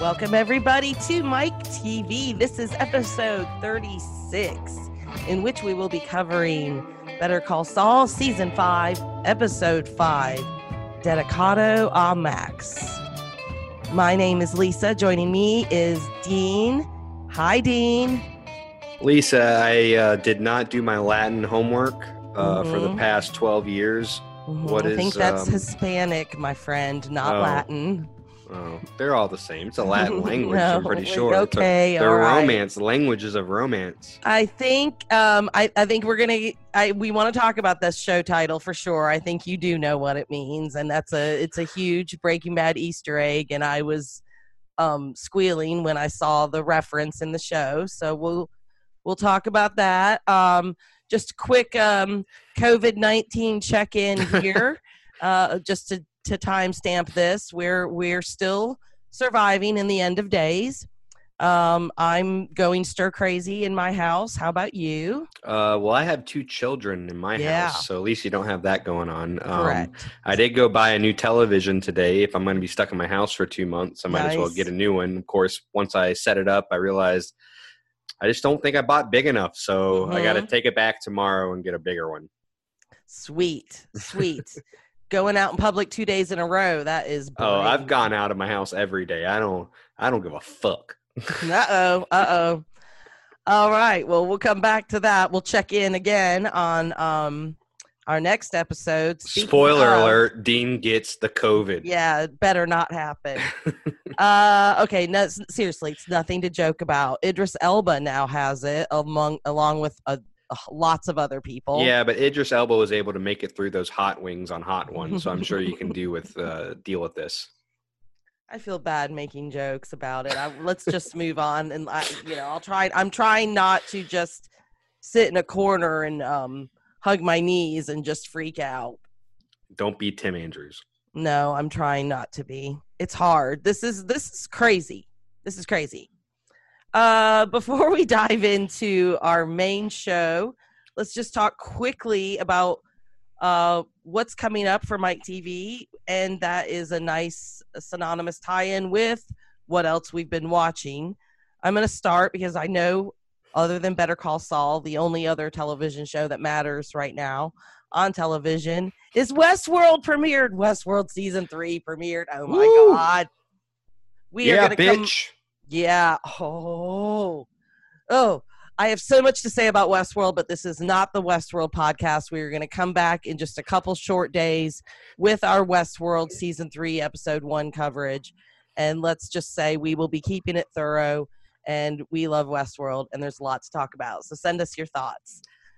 Welcome, everybody, to Mike TV. This is episode 36, in which we will be covering Better Call Saul, Season 5, Episode 5, Dedicado a Max. My name is Lisa. Joining me is Dean. Hi, Dean. Lisa, I did not do my Latin homework for the past 12 years. I think that's Hispanic, my friend, not Latin. Oh, they're all the same. It's a Latin language, No, I'm pretty sure. Okay, they're right. romance, languages of romance. I think I think we want to talk about this show title for sure. I think you do know what it means, and it's a huge Breaking Bad Easter egg, and I was squealing when I saw the reference in the show. So we'll talk about that. Just a quick COVID-19 check-in here, just to timestamp this. We're still surviving in the end of days. I'm going stir crazy in my house. How about you? Well, I have 2 children in my house, so at least you don't have that going on. Correct. I did go buy a new television today. If I'm going to be stuck in my house for 2 months, I might as well get a new one. Of course, once I set it up, I realized I just don't think I bought big enough, so I got to take it back tomorrow and get a bigger one. Sweet. Going out in public 2 days in a row, that is boring. Oh, I've gone out of my house every day. I don't give a fuck. Uh-oh. All right. Well, we'll come back to that. We'll check in again on our next episode. Spoiler alert, Dean gets the COVID. Yeah, it better not happen. Okay, no, seriously, it's nothing to joke about. Idris Elba now has it along with lots of other people. Yeah, but Idris Elba was able to make it through those hot wings on Hot Ones, so I'm sure you can deal with this. I feel bad making jokes about it. Let's just move on, and I'll try. I'm trying not to just sit in a corner and hug my knees and just freak out. Don't be Tim Andrews. No, I'm trying not to be. It's hard. This is crazy. This is crazy. Before we dive into our main show, let's just talk quickly about what's coming up for Mike TV, and that is a nice synonymous tie-in with what else we've been watching. I'm going to start because I know, other than Better Call Saul, the only other television show that matters right now on television is Westworld premiered. Westworld Season 3 premiered. Oh, my God. We are going to bitch. Yeah. Oh, I have so much to say about Westworld, but this is not the Westworld podcast. We are going to come back in just a couple short days with our Westworld Season 3, Episode 1 coverage. And let's just say we will be keeping it thorough, and we love Westworld, and there's a lot to talk about. So send us your thoughts.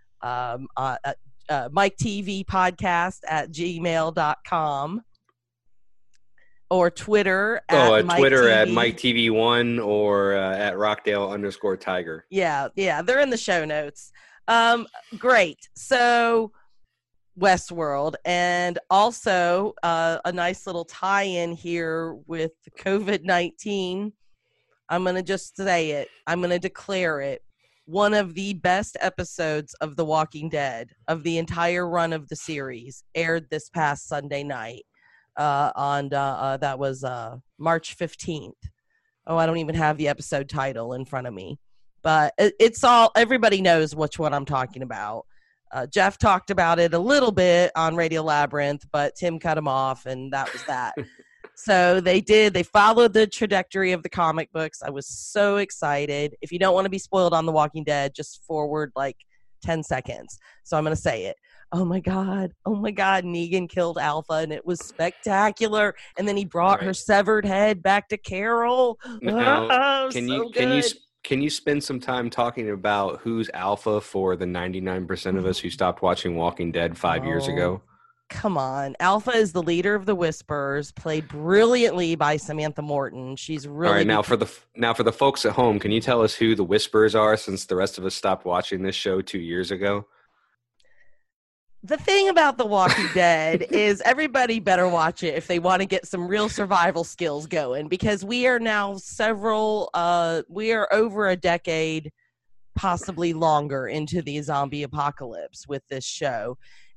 Mike TV podcast at gmail.com. Or Twitter at Mike Twitter TV. at Mike TV1 or at Rockdale_Tiger. Yeah, they're in the show notes. Great. So Westworld, and also a nice little tie-in here with COVID-19. I'm going to just say it. I'm going to declare it. One of the best episodes of The Walking Dead of the entire run of the series aired this past Sunday night. That was March 15th. Oh, I don't even have the episode title in front of me, but it's all, everybody knows which one I'm talking about. Jeff talked about it a little bit on Radio Labyrinth, but Tim cut him off, and that was that. So they followed the trajectory of the comic books. I was so excited. If you don't want to be spoiled on The Walking Dead, just forward like 10 seconds. So I'm going to say it. Oh my God, Negan killed Alpha, and it was spectacular. And then he brought her severed head back to Carol. Now, can you spend some time talking about who's Alpha for the 99% of us who stopped watching Walking Dead 5 years ago? Come on. Alpha is the leader of the Whisperers, played brilliantly by Samantha Morton. She's really all right. Now for the folks at home, can you tell us who the Whisperers are, since the rest of us stopped watching this show 2 years ago? The thing about The Walking Dead is everybody better watch it if they want to get some real survival skills going, because we are now we are over a decade, possibly longer, into the zombie apocalypse with this show.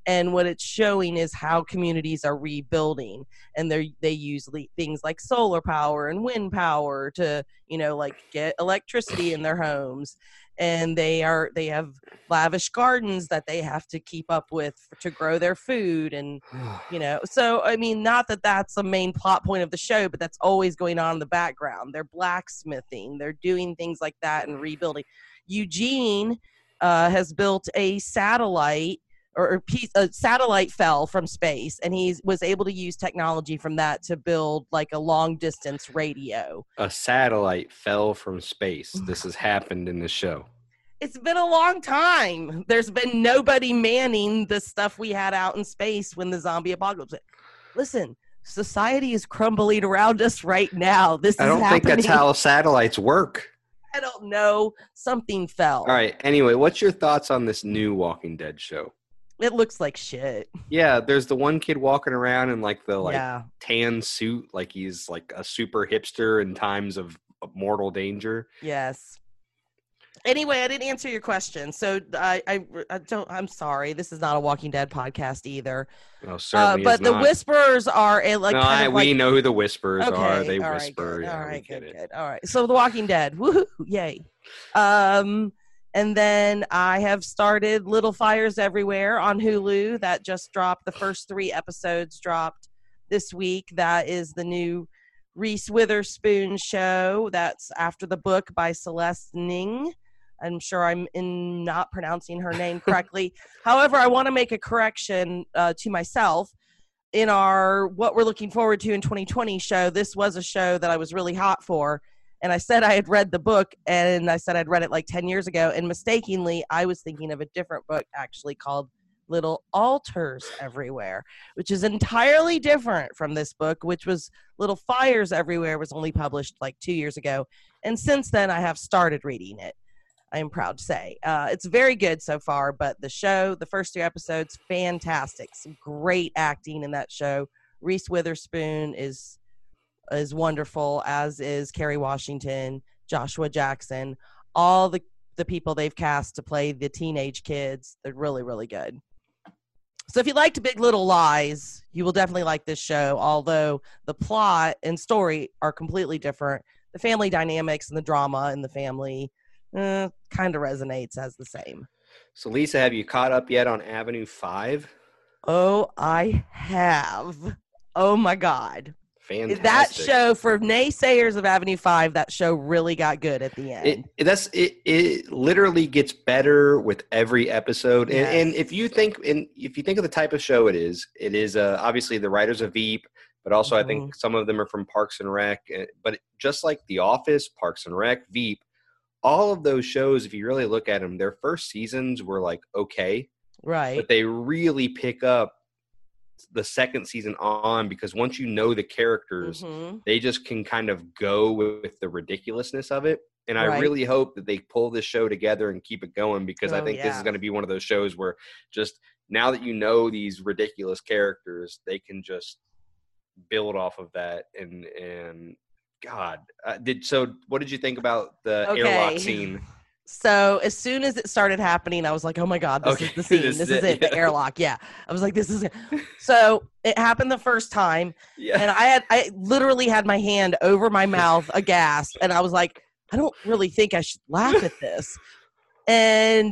And what it's showing is how communities are rebuilding, and they use things like solar power and wind power to, like get electricity in their homes. And they have lavish gardens that they have to keep up with to grow their food. And, so, I mean, not that that's the main plot point of the show, but that's always going on in the background. They're blacksmithing, they're doing things like that and rebuilding. Eugene has built a satellite, or a satellite fell from space, and he was able to use technology from that to build like a long distance radio. A satellite fell from space. This has happened in the show. It's been a long time. There's been nobody manning the stuff we had out in space when the zombie apocalypse. Listen, society is crumbling around us right now. I don't think that's how satellites work. I don't know. Something fell. All right. Anyway, what's your thoughts on this new Walking Dead show? It looks like shit. Yeah, there's the one kid walking around in like the tan suit, like he's like a super hipster in times of mortal danger. Yes. Anyway, I didn't answer your question, so I don't. I'm sorry. This is not a Walking Dead podcast either. Oh, certainly but the Whisperers are we know who the Whisperers are. They whisper. All right, good. All right. So the Walking Dead. Woohoo! Yay. And then I have started Little Fires Everywhere on Hulu. That just dropped. The first 3 episodes dropped this week. That is the new Reese Witherspoon show. That's after the book by Celeste Ning. I'm sure I'm not pronouncing her name correctly. However, I want to make a correction to myself. In our What We're Looking Forward to in 2020 show, this was a show that I was really hot for. And I said I had read the book, and I said I'd read it like 10 years ago. And mistakenly, I was thinking of a different book actually called Little Altars Everywhere, which is entirely different from this book, which was Little Fires Everywhere, was only published like 2 years ago. And since then, I have started reading it. I am proud to say. It's very good so far, but the show, the first 2 episodes, fantastic. Some great acting in that show. Reese Witherspoon is wonderful, as is Kerry Washington, Joshua Jackson, all the people they've cast to play the teenage kids. They're really, really good. So if you liked Big Little Lies, you will definitely like this show, although the plot and story are completely different. The family dynamics and the drama in the family kind of resonates as the same. So, Lisa, have you caught up yet on Avenue 5? Oh, I have. Oh, my God. Fantastic. That show, for naysayers of Avenue 5, that show really got good at the end. It literally gets better with every episode. Yes. And if you think of the type of show it is obviously the writers of Veep, but also I think some of them are from Parks and Rec. But just like The Office, Parks and Rec, Veep, all of those shows, if you really look at them, their first seasons were like okay, right? But they really pick up the second season on, because once you know the characters, they just can kind of go with the ridiculousness of it. And I really hope that they pull this show together and keep it going, because I think this is going to be one of those shows where just now that you know these ridiculous characters, they can just build off of that. And God, what did you think about the airlock scene? So as soon as it started happening, I was like, oh my God, this is the scene. This is it, the airlock. Yeah. I was like, this is it. So it happened the first time. Yeah. And I literally had my hand over my mouth, aghast. And I was like, I don't really think I should laugh at this. And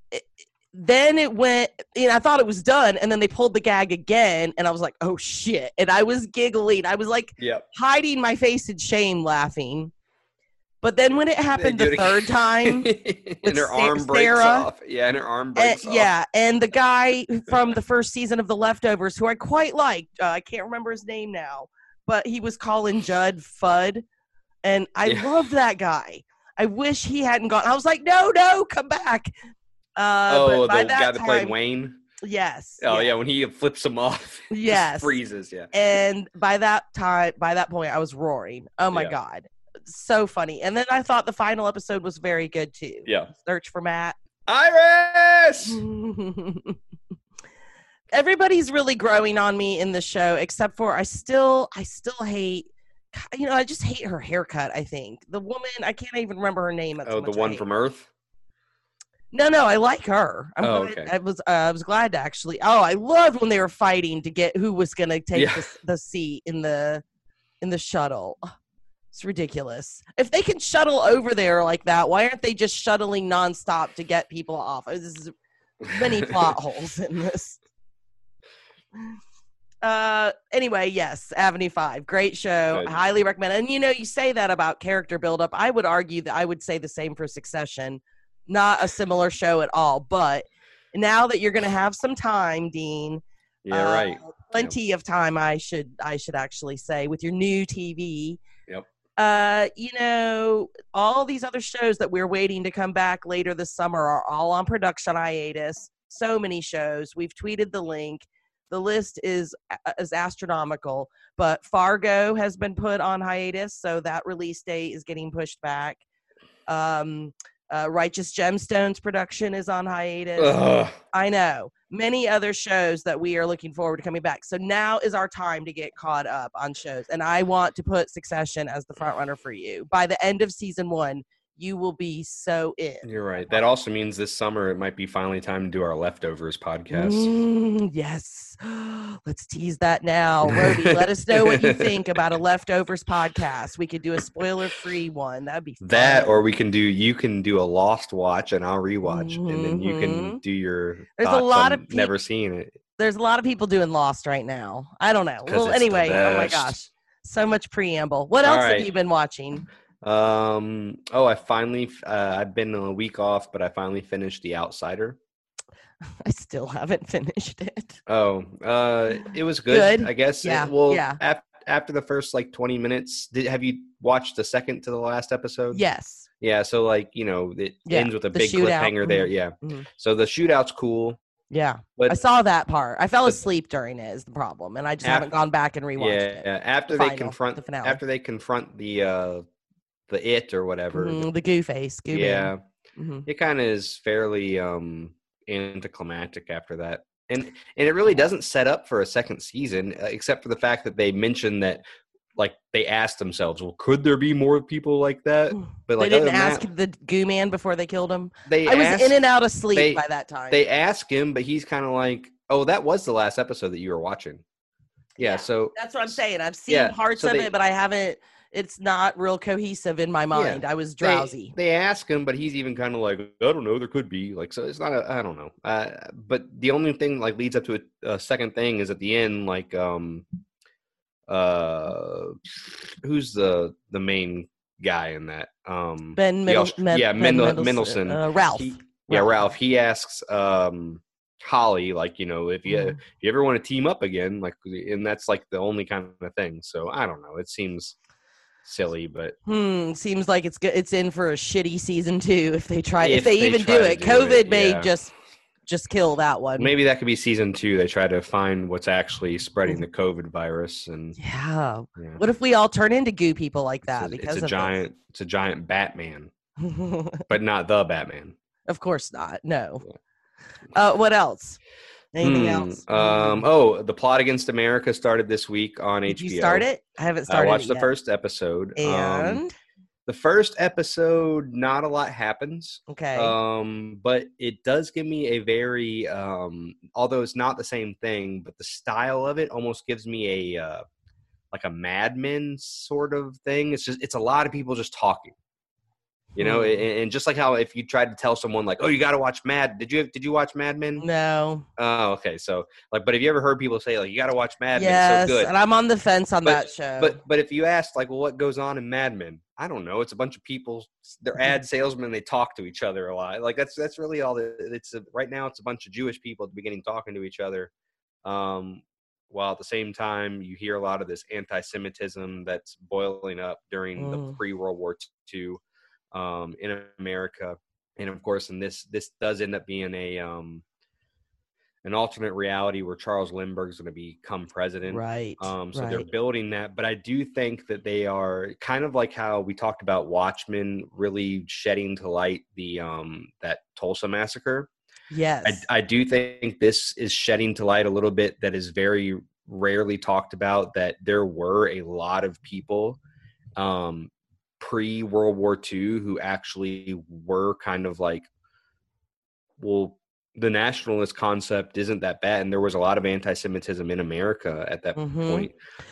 then it went, I thought it was done. And then they pulled the gag again. And I was like, oh shit. And I was giggling. I was like hiding my face in shame, laughing. But then when it happened the third time, and her arm breaks off. Yeah, and her arm breaks off. Yeah, and the guy from the first season of The Leftovers, who I quite liked, I can't remember his name now, but he was Colin Judd Fudd, and I loved that guy. I wish he hadn't gone. I was like, no, come back. The guy that played Wayne? Yes. Oh, yeah, when he flips him off. Yes. Freezes, yeah. And by that point, I was roaring. Oh, my God. So funny. And then I thought the final episode was very good too. Yeah. Search for Matt. Iris! Everybody's really growing on me in the show, except for I still hate, I just hate her haircut, I think. The woman, I can't even remember her name. The one from Earth? No, I like her. Okay. I was glad to actually. Oh, I loved when they were fighting to get who was going to take the seat in the shuttle. It's ridiculous. If they can shuttle over there like that, why aren't they just shuttling nonstop to get people off? There's many plot holes in this. Anyway, yes, Avenue 5, great show. Good. Highly recommend. And you say that about character buildup. I would argue that I would say the same for Succession. Not a similar show at all, but now that you're going to have some time, Dean. Yeah, right. Plenty of time, I should actually say, with your new TV. Yep. All these other shows that we're waiting to come back later this summer are all on production hiatus. So many shows. We've tweeted the link. The list is astronomical, but Fargo has been put on hiatus, so that release date is getting pushed back. Righteous Gemstones production is on hiatus. Ugh. I know. Many other shows that we are looking forward to coming back. So now is our time to get caught up on shows. And I want to put Succession as the front runner for you. By the end of season 1, you will be so in. You're right. That also means this summer it might be finally time to do our Leftovers podcast. Yes. Let's tease that now. Rody, let us know what you think about a Leftovers podcast. We could do a spoiler-free one. That'd be fun. That, or you can do a Lost watch and I'll rewatch, and then you can do your There's thoughts a lot on of never seeing it. There's a lot of people doing Lost right now. I don't know. Well, anyway, oh my gosh. So much preamble. What else have you been watching? I finally I've been a week off, but I finally finished The Outsider. I still haven't finished it. It was good. I guess. Yeah. After the first 20 minutes, have you watched the second to the last episode? Yes. Yeah, so it ends with a big cliffhanger there. Yeah. Mm-hmm. So the shootout's cool. Yeah, but I saw that part. I fell asleep during it is the problem, and I just haven't gone back and rewatched it. Yeah, after they confront the it or whatever, the goo face. Yeah, it kind of is fairly anticlimactic after that, and it really doesn't set up for a second season, except for the fact that they mentioned that they asked themselves, well, could there be more people like that? But they didn't ask the goo man before they killed him. I was in and out of sleep by that time. They ask him, but he's kind of like, oh, that was the last episode that you were watching. Yeah, so that's what I'm saying. I've seen parts of it, but I haven't. It's not real cohesive in my mind. I was drowsy. They ask him, but he's even kind of like, I don't know, there could be. So it's not I don't know. But the only thing leads up to a second thing is at the end, who's the main guy in that? Ben Mendelsohn. Ralph. Ralph. He asks Holly, if you ever want to team up again, and that's the only kind of thing. So I don't know. It seems silly, but seems like it's good. It's in for a shitty season 2 if they try. If they even do it. COVID may just kill that one. Maybe that could be season 2. They try to find what's actually spreading the COVID virus, and what if we all turn into goo people like that? It's a giant Batman, but not the Batman. Of course not. No. What else? Anything else? The Plot Against America started this week on HBO. Did you start it? I haven't started. I watched the first episode. And the first episode, not a lot happens. Okay. But it does give me a very, although it's not the same thing, but the style of it almost gives me a Mad Men sort of thing. It's a lot of people just talking. And just like how if you tried to tell someone oh, you got to watch did you watch Mad Men? No. Oh, okay. So but have you ever heard people say you got to watch Mad Men? Yes, it's so good. And I'm on the fence on that show. But if you asked well, what goes on in Mad Men? I don't know. It's a bunch of people. They're ad salesmen. They talk to each other a lot. That's really all. Right now it's a bunch of Jewish people at the beginning talking to each other. While at the same time you hear a lot of this anti-Semitism that's boiling up during the pre-World War II. In America, and of course, this does end up being an alternate reality where Charles Lindbergh is going to become president, right? So they're building that, but I do think that they are kind of like how we talked about Watchmen, really shedding to light the that Tulsa massacre. Yes, I do think this is shedding to light a little bit that is very rarely talked about. That there were a lot of people. Pre-World War II who actually were kind of well, the nationalist concept isn't that bad, and there was a lot of anti-Semitism in America at that point.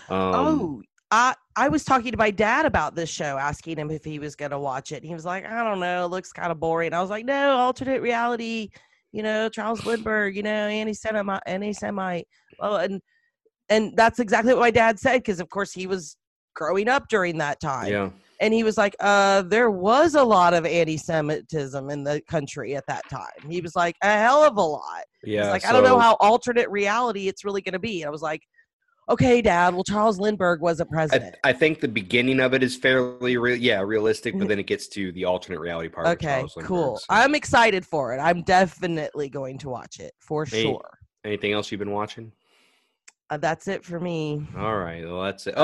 I was talking to my dad about this show, asking him if he was going to watch it. He was like, I don't know, it looks kind of boring. I was like, no, alternate reality, Charles Lindbergh, anti-Semite. Well, and that's exactly what my dad said, because of course he was growing up during that time. Yeah. And he was like, there was a lot of anti-Semitism in the country at that time. He was like, a hell of a lot. Yeah. He's like, I don't know how alternate reality it's really going to be. And I was like, okay, Dad, well, Charles Lindbergh wasn't president. I think the beginning of it is fairly realistic, but then it gets to the alternate reality part. Okay, cool. So. I'm excited for it. I'm definitely going to watch it for sure. Anything else you've been watching? That's it for me. All right. Well, that's it.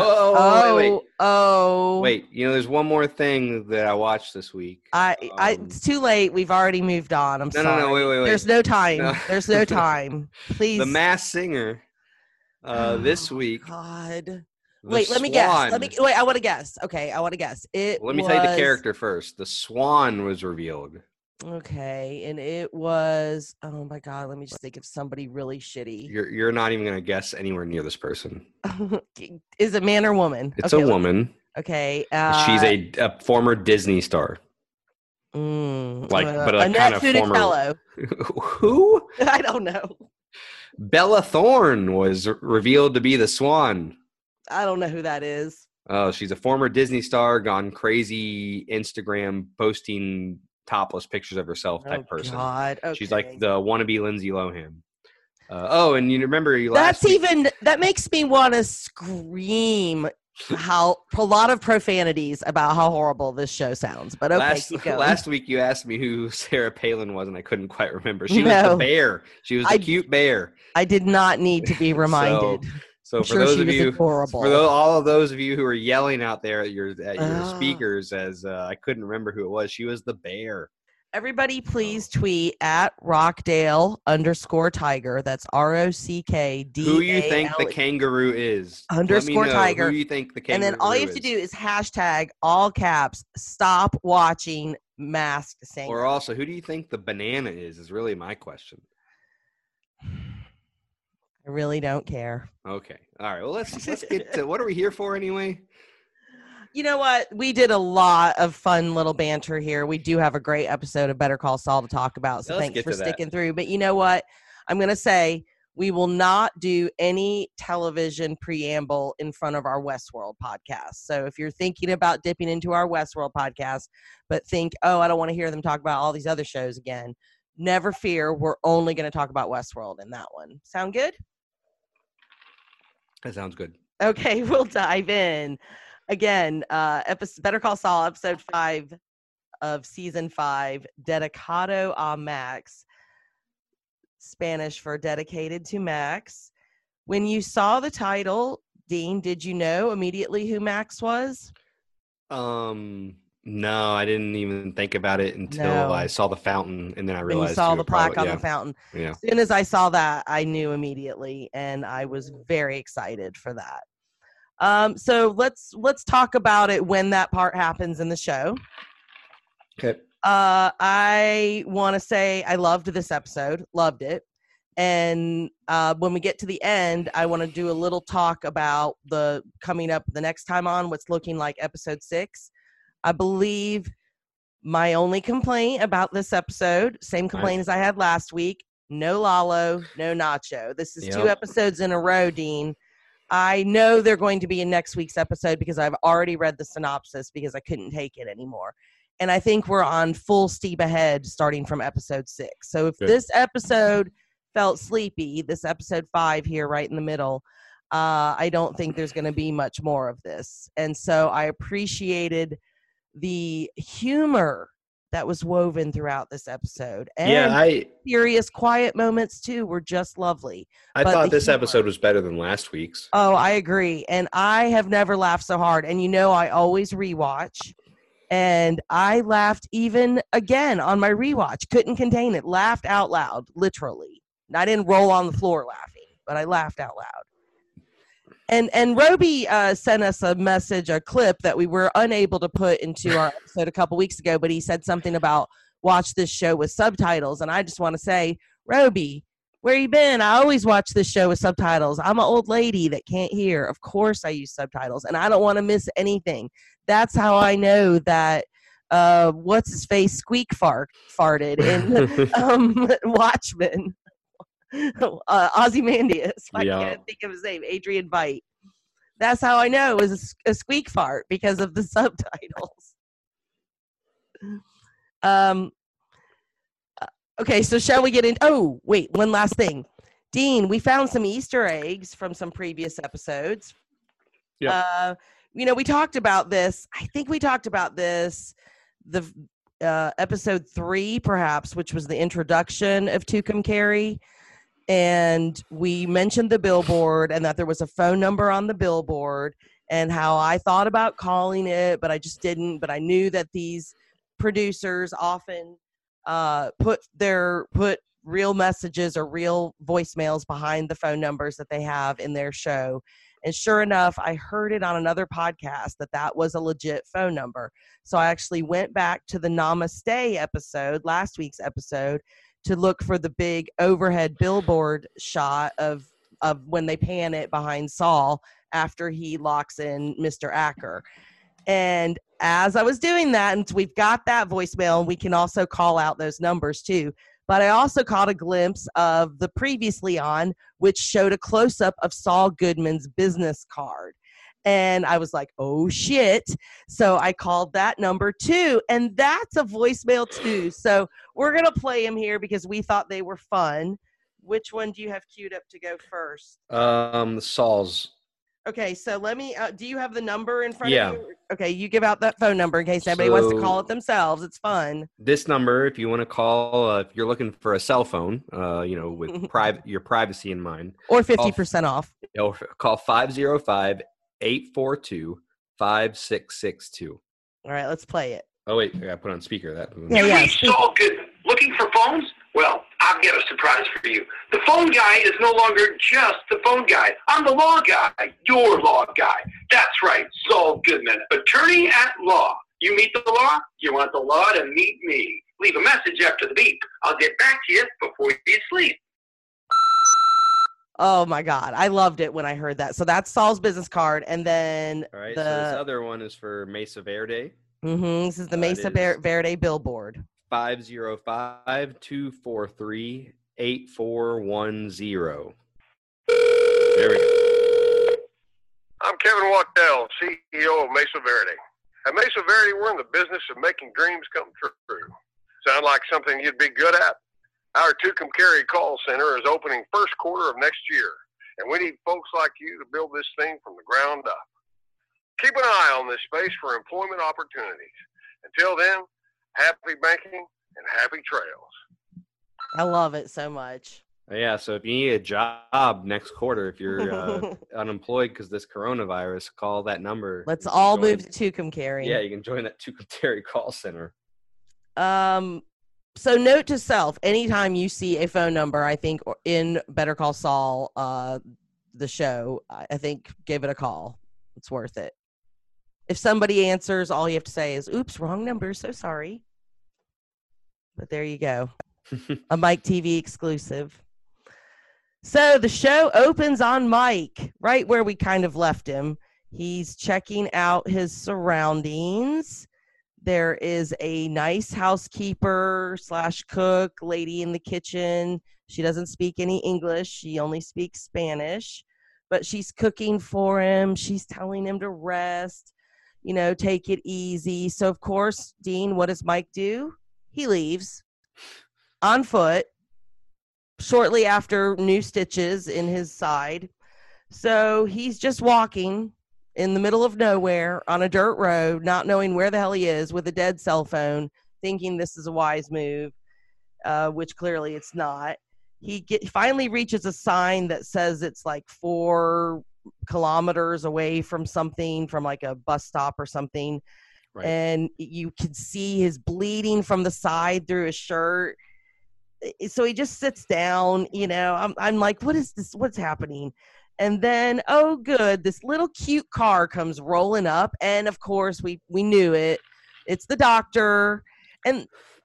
Wait. There's one more thing that I watched this week. It's too late. We've already moved on. I'm sorry. No, wait. There's no time. No. There's no time. Please. The Masked Singer. This week. God. Wait, let me guess. I want to guess. Okay, I want to guess. Let me tell you the character first. The Swan was revealed. Okay, and it was, oh my God, let me just think of somebody really shitty. You're not even going to guess anywhere near this person. Is it man or woman? It's a woman. Okay. She's a former Disney star. But a kind of former. Who? I don't know. Bella Thorne was revealed to be the Swan. I don't know who that is. Oh, she's a former Disney star, gone crazy Instagram posting topless pictures of herself type person. God. Okay. She's like the wannabe Lindsay Lohan. And you remember that makes me want to scream how a lot of profanities about how horrible this show sounds. But okay, last week you asked me who Sarah Palin was, and I couldn't quite remember. She was the bear. She was the cute bear. I did not need to be reminded. So for those of you, all of those of you who are yelling out there at your speakers, as I couldn't remember who it was, she was the bear. Everybody, please tweet at Rockdale_Tiger. That's ROCKDALE. Who you think the kangaroo is? _Tiger. Who you think the kangaroo is? And then all you have to do is hashtag all caps. Stop watching Masked Singer. Or also, who do you think the banana is? Is really my question. I really don't care. Okay. All right. Well, let's get to what are we here for anyway? You know what? We did a lot of fun little banter here. We do have a great episode of Better Call Saul to talk about. So thanks for sticking through. But you know what? I'm going to say we will not do any television preamble in front of our Westworld podcast. So if you're thinking about dipping into our Westworld podcast, but think, I don't want to hear them talk about all these other shows again, never fear. We're only going to talk about Westworld in that one. Sound good? That sounds good. Okay, we'll dive in. Again, Better Call Saul, episode 5 of season 5, Dedicado a Max, Spanish for dedicated to Max. When you saw the title, Dean, did you know immediately who Max was? No, I didn't even think about it until I saw the fountain, and then I realized. You saw the plaque on the fountain. Yeah. As soon as I saw that, I knew immediately, and I was very excited for that. So let's talk about it when that part happens in the show. Okay. I want to say I loved this episode, loved it. And when we get to the end, I want to do a little talk about the coming up the next time on what's looking like episode 6. I believe my only complaint about this episode, same complaint as I had last week, no Lalo, no Nacho. This is 2 episodes in a row, Dean. I know they're going to be in next week's episode because I've already read the synopsis because I couldn't take it anymore. And I think we're on full steam ahead starting from episode 6. So if this episode felt sleepy, this episode 5 here right in the middle, I don't think there's going to be much more of this. And so I appreciated the humor that was woven throughout this episode. And serious, quiet moments, too, were just lovely. I thought this episode was better than last week's. Oh, I agree. And I have never laughed so hard. And I always rewatch. And I laughed even again on my rewatch. Couldn't contain it. Laughed out loud, literally. I didn't roll on the floor laughing, but I laughed out loud. And Roby sent us a clip that we were unable to put into our episode a couple weeks ago, but he said something about watch this show with subtitles. And I just want to say, Roby, where you been? I always watch this show with subtitles. I'm an old lady that can't hear. Of course I use subtitles, and I don't want to miss anything. That's how I know that what's his face Squeak farted in Watchmen. Ozymandias. I can't think of his name. Adrian Veidt. That's how I know it was a squeak fart, because of the subtitles. Okay, so shall we get in? Oh, wait, one last thing. Dean, we found some Easter eggs from some previous episodes. Yeah. We talked about this. I think we talked about this, episode 3, perhaps, which was the introduction of Tucumcari. And we mentioned the billboard and that there was a phone number on the billboard, and how I thought about calling it, but I just didn't. But I knew that these producers often put real messages or real voicemails behind the phone numbers that they have in their show. And sure enough, I heard it on another podcast that was a legit phone number. So I actually went back to the Namaste episode, last week's episode, to look for the big overhead billboard shot of when they pan it behind Saul after he locks in Mr. Acker. And as I was doing that, and we've got that voicemail, and we can also call out those numbers too. But I also caught a glimpse of the previously on, which showed a close-up of Saul Goodman's business card. And I was like, oh, shit. So I called that number too. And that's a voicemail too. So we're going to play them here because we thought they were fun. Which one do you have queued up to go first? Saul's. Okay, so let me, do you have the number in front of you? Okay, you give out that phone number in case anybody wants to call it themselves. It's fun. This number, if you want to call, if you're looking for a cell phone, with your privacy in mind. Or 50% off. Call 505-842-5662. All right, let's play it. Oh, wait, I got to put on speaker. Yeah. Saul Goodman. Looking for phones? Well, I've got a surprise for you. The phone guy is no longer just the phone guy. I'm the law guy, your law guy. That's right, Saul Goodman, attorney at law. You meet the law, you want the law to meet me. Leave a message after the beep. I'll get back to you before you sleep. Oh, my God. I loved it when I heard that. So that's Saul's business card. And then all right, so this other one is for Mesa Verde. This is the Mesa Verde billboard. 505-243-8410. There we go. I'm Kevin Wachtell, CEO of Mesa Verde. At Mesa Verde, we're in the business of making dreams come true. Sound like something you'd be good at? Our Tucumcari call center is opening first quarter of next year, and we need folks like you to build this thing from the ground up. Keep an eye on this space for employment opportunities. Until then, happy banking and happy trails. I love it so much. Yeah, so if you need a job next quarter, if you're unemployed because this coronavirus, call that number. Let's all move to Tucumcari. Yeah, you can join that Tucumcari call center. So note to self, anytime you see a phone number, I think in Better Call Saul, the show, I think give it a call. It's worth it. If somebody answers, all you have to say is, oops, wrong number, so sorry. But there you go. A Mike TV exclusive. So the show opens on Mike, right where we kind of left him. He's checking out his surroundings. There is a nice housekeeper / cook lady in the kitchen. She doesn't speak any English. She only speaks Spanish. But she's cooking for him. She's telling him to rest, take it easy. So, of course, Dean, what does Mike do? He leaves on foot shortly after new stitches in his side. So he's just walking in the middle of nowhere on a dirt road, not knowing where the hell he is, with a dead cell phone, thinking this is a wise move, which clearly it's not. He finally reaches a sign that says it's like 4 kilometers away from something, from like a bus stop or something. Right. And you can see his bleeding from the side through his shirt. So he just sits down, I'm like, what is this? What's happening? And then, oh, good, this little cute car comes rolling up. And, of course, we knew it. It's the doctor. And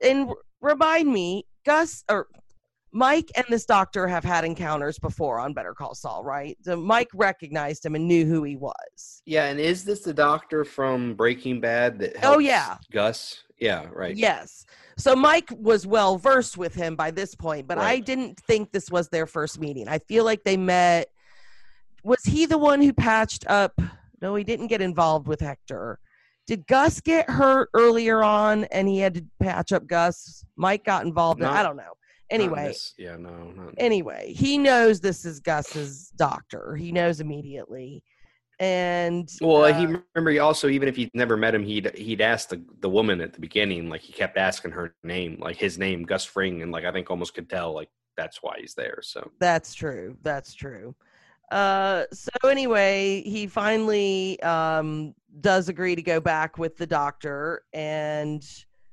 and remind me, Mike and this doctor have had encounters before on Better Call Saul, right? So Mike recognized him and knew who he was. Yeah, and is this the doctor from Breaking Bad that helps Gus? Yeah, right. Yes. So Mike was well versed with him by this point, but I didn't think this was their first meeting. I feel like they met. Was he the one who patched up? No, he didn't get involved with Hector. Did Gus get hurt earlier on and he had to patch up Gus? Mike got involved. I don't know. Anyway. Anyway, he knows this is Gus's doctor. He knows immediately. And he also, even if he'd never met him, he'd asked the woman at the beginning, like he kept asking her name, like his name, Gus Fring, and like I think almost could tell like that's why he's there. So that's true. So anyway, he finally does agree to go back with the doctor, and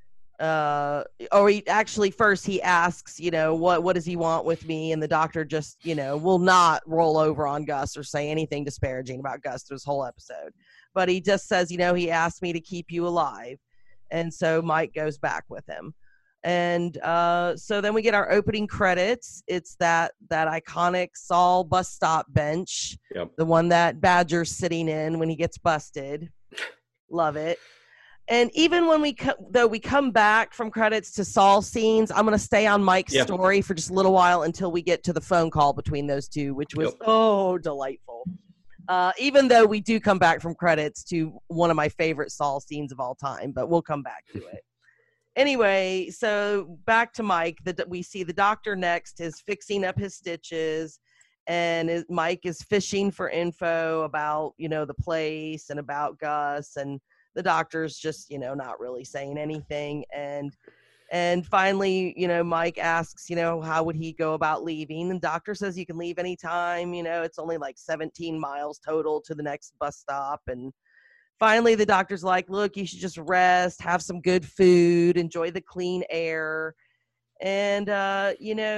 first he asks, what does he want with me? And the doctor just, will not roll over on Gus or say anything disparaging about Gus through this whole episode. But he just says, he asked me to keep you alive. And so Mike goes back with him. And so then we get our opening credits. It's that iconic Saul bus stop bench, the one that Badger's sitting in when he gets busted. Love it. And even when we come back from credits to Saul scenes, I'm going to stay on Mike's story for just a little while until we get to the phone call between those two, which was delightful. Even though we do come back from credits to one of my favorite Saul scenes of all time, but we'll come back to it. Anyway, so back to Mike. We see the doctor next is fixing up his stitches, and Mike is fishing for info about, the place and about Gus, and the doctor's just, not really saying anything. And finally, Mike asks, how would he go about leaving? And the doctor says you can leave anytime. It's only like 17 miles total to the next bus stop. And finally, the doctor's like, look, you should just rest, have some good food, enjoy the clean air. And, then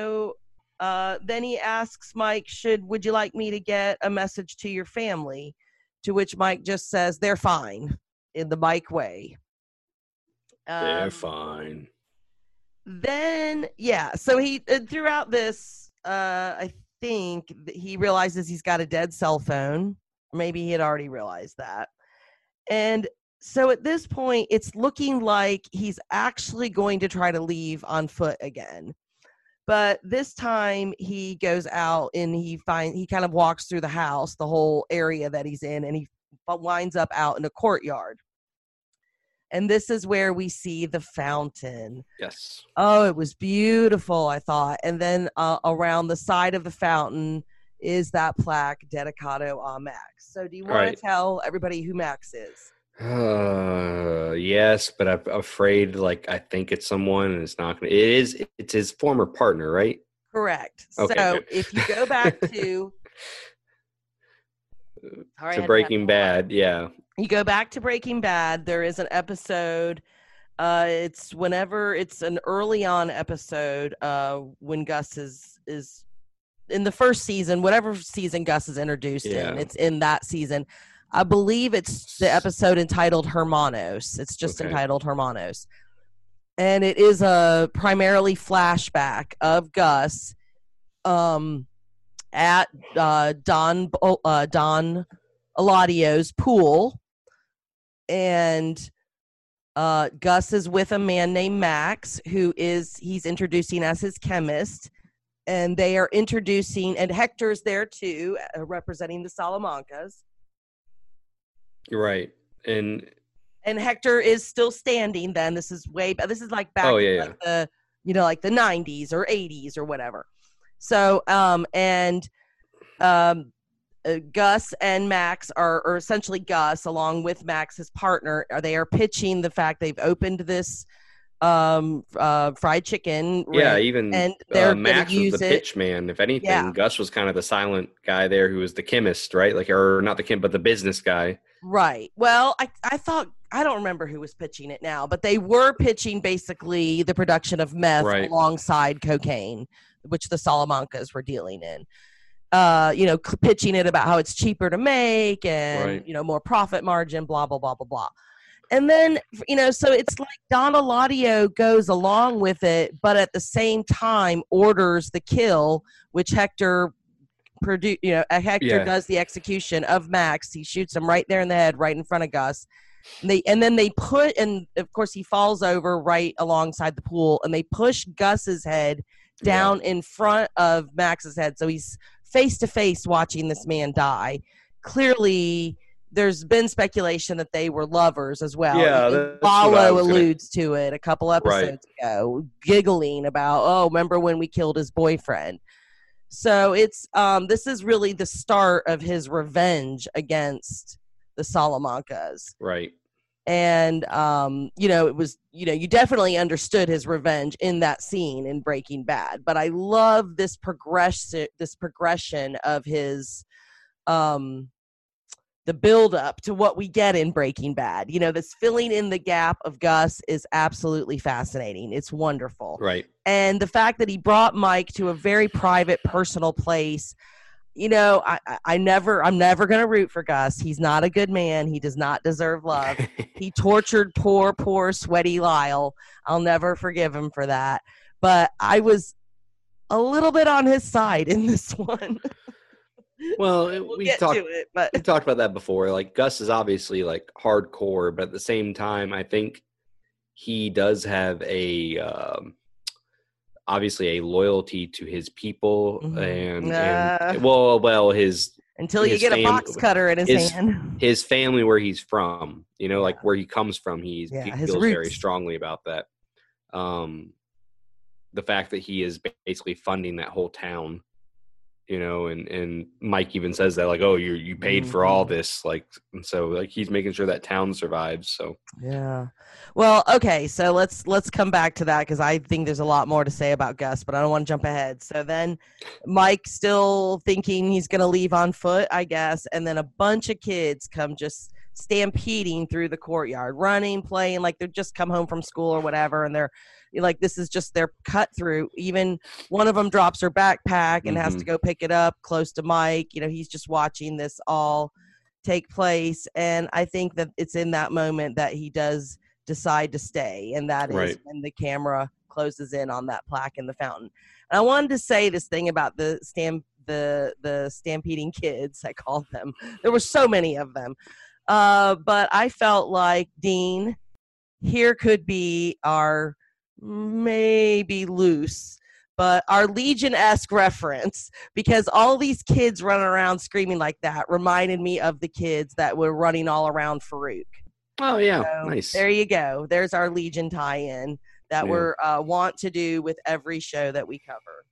he asks Mike, would you like me to get a message to your family? To which Mike just says, they're fine, in the Mike way. They're fine. Then, so he, throughout this, I think he realizes he's got a dead cell phone. Maybe he had already realized that. And so at this point, it's looking like he's actually going to try to leave on foot again. But this time he goes out and he kind of walks through the house, the whole area that he's in, and he winds up out in a courtyard. And this is where we see the fountain. Yes. Oh, it was beautiful, I thought. And then around the side of the fountain is that plaque, Dedicato a Max. So do you want to tell everybody who Max is? Yes, but I'm afraid, I think it's someone, and it's not going to. It's his former partner, right? Correct. Okay, so good. If you go back to Breaking Bad, you go back to Breaking Bad, there is an episode. It's an early on episode when Gus is in the first season, whatever season Gus is introduced in. It's in that season. I believe it's the episode entitled Hermanos. It's just entitled Hermanos. And it is a primarily flashback of Gus at Don Eladio's pool. And Gus is with a man named Max, he's introducing as his chemist. And they are introducing, and Hector's there too, representing the Salamancas. Right. And Hector is still standing then. This is like back in the, like the 90s or 80s or whatever. So, Gus and Max or essentially Gus, along with Max's partner, they are pitching the fact they've opened this fried chicken. And they're Max was the pitch man. If anything, Gus was kind of the silent guy there who was the chemist, right? Or not the chemist, but the business guy. Right. Well, I thought, I don't remember who was pitching it now, but they were pitching basically the production of meth alongside cocaine, which the Salamancas were dealing in. Pitching it about how it's cheaper to make and, more profit margin, blah, blah, blah, blah, blah. And then, so it's like Don Eladio goes along with it, but at the same time orders the kill, which Hector does the execution of Max. He shoots him right there in the head, right in front of Gus. And then of course he falls over right alongside the pool, and they push Gus's head down in front of Max's head. So he's face to face watching this man die. Clearly, there's been speculation that they were lovers as well. Yeah, Lalo alludes to it a couple episodes ago, giggling about, remember when we killed his boyfriend? So it's this is really the start of his revenge against the Salamancas. Right. And it was, you definitely understood his revenge in that scene in Breaking Bad. But I love this progression of his the build up to what we get in Breaking Bad. This filling in the gap of Gus is absolutely fascinating. It's wonderful. Right. And the fact that he brought Mike to a very private, personal place, I'm never going to root for Gus. He's not a good man. He does not deserve love. He tortured poor, sweaty Lyle. I'll never forgive him for that. But I was a little bit on his side in this one. Well, we talked about that before. Like, Gus is obviously like hardcore, but at the same time, I think he does have obviously a loyalty to his people, and his until you get a box cutter in his hand. His family, where he's from, like where he comes from, he feels very strongly about that. The fact that he is basically funding that whole town. And Mike even says that, like, oh, you paid for all this, like, and so like he's making sure that town survives. So yeah, well, okay, so let's come back to that, because I think there's a lot more to say about Gus, but I don't want to jump ahead. So then Mike still thinking he's gonna leave on foot, I guess, and then a bunch of kids come just stampeding through the courtyard, running, playing like they're just come home from school or whatever, and they're like, this is just their cut through. Even one of them drops her backpack and has to go pick it up close to Mike. He's just watching this all take place. And I think that it's in that moment that he does decide to stay. And that is when the camera closes in on that plaque in the fountain. And I wanted to say this thing about the stampeding kids, I called them. There were so many of them. But I felt like, Dean, here could be our maybe loose, but our Legion-esque reference, because all these kids running around screaming like that reminded me of the kids that were running all around Farouk. Oh, yeah. So, nice. There you go. There's our Legion tie-in that we're want to do with every show that we cover.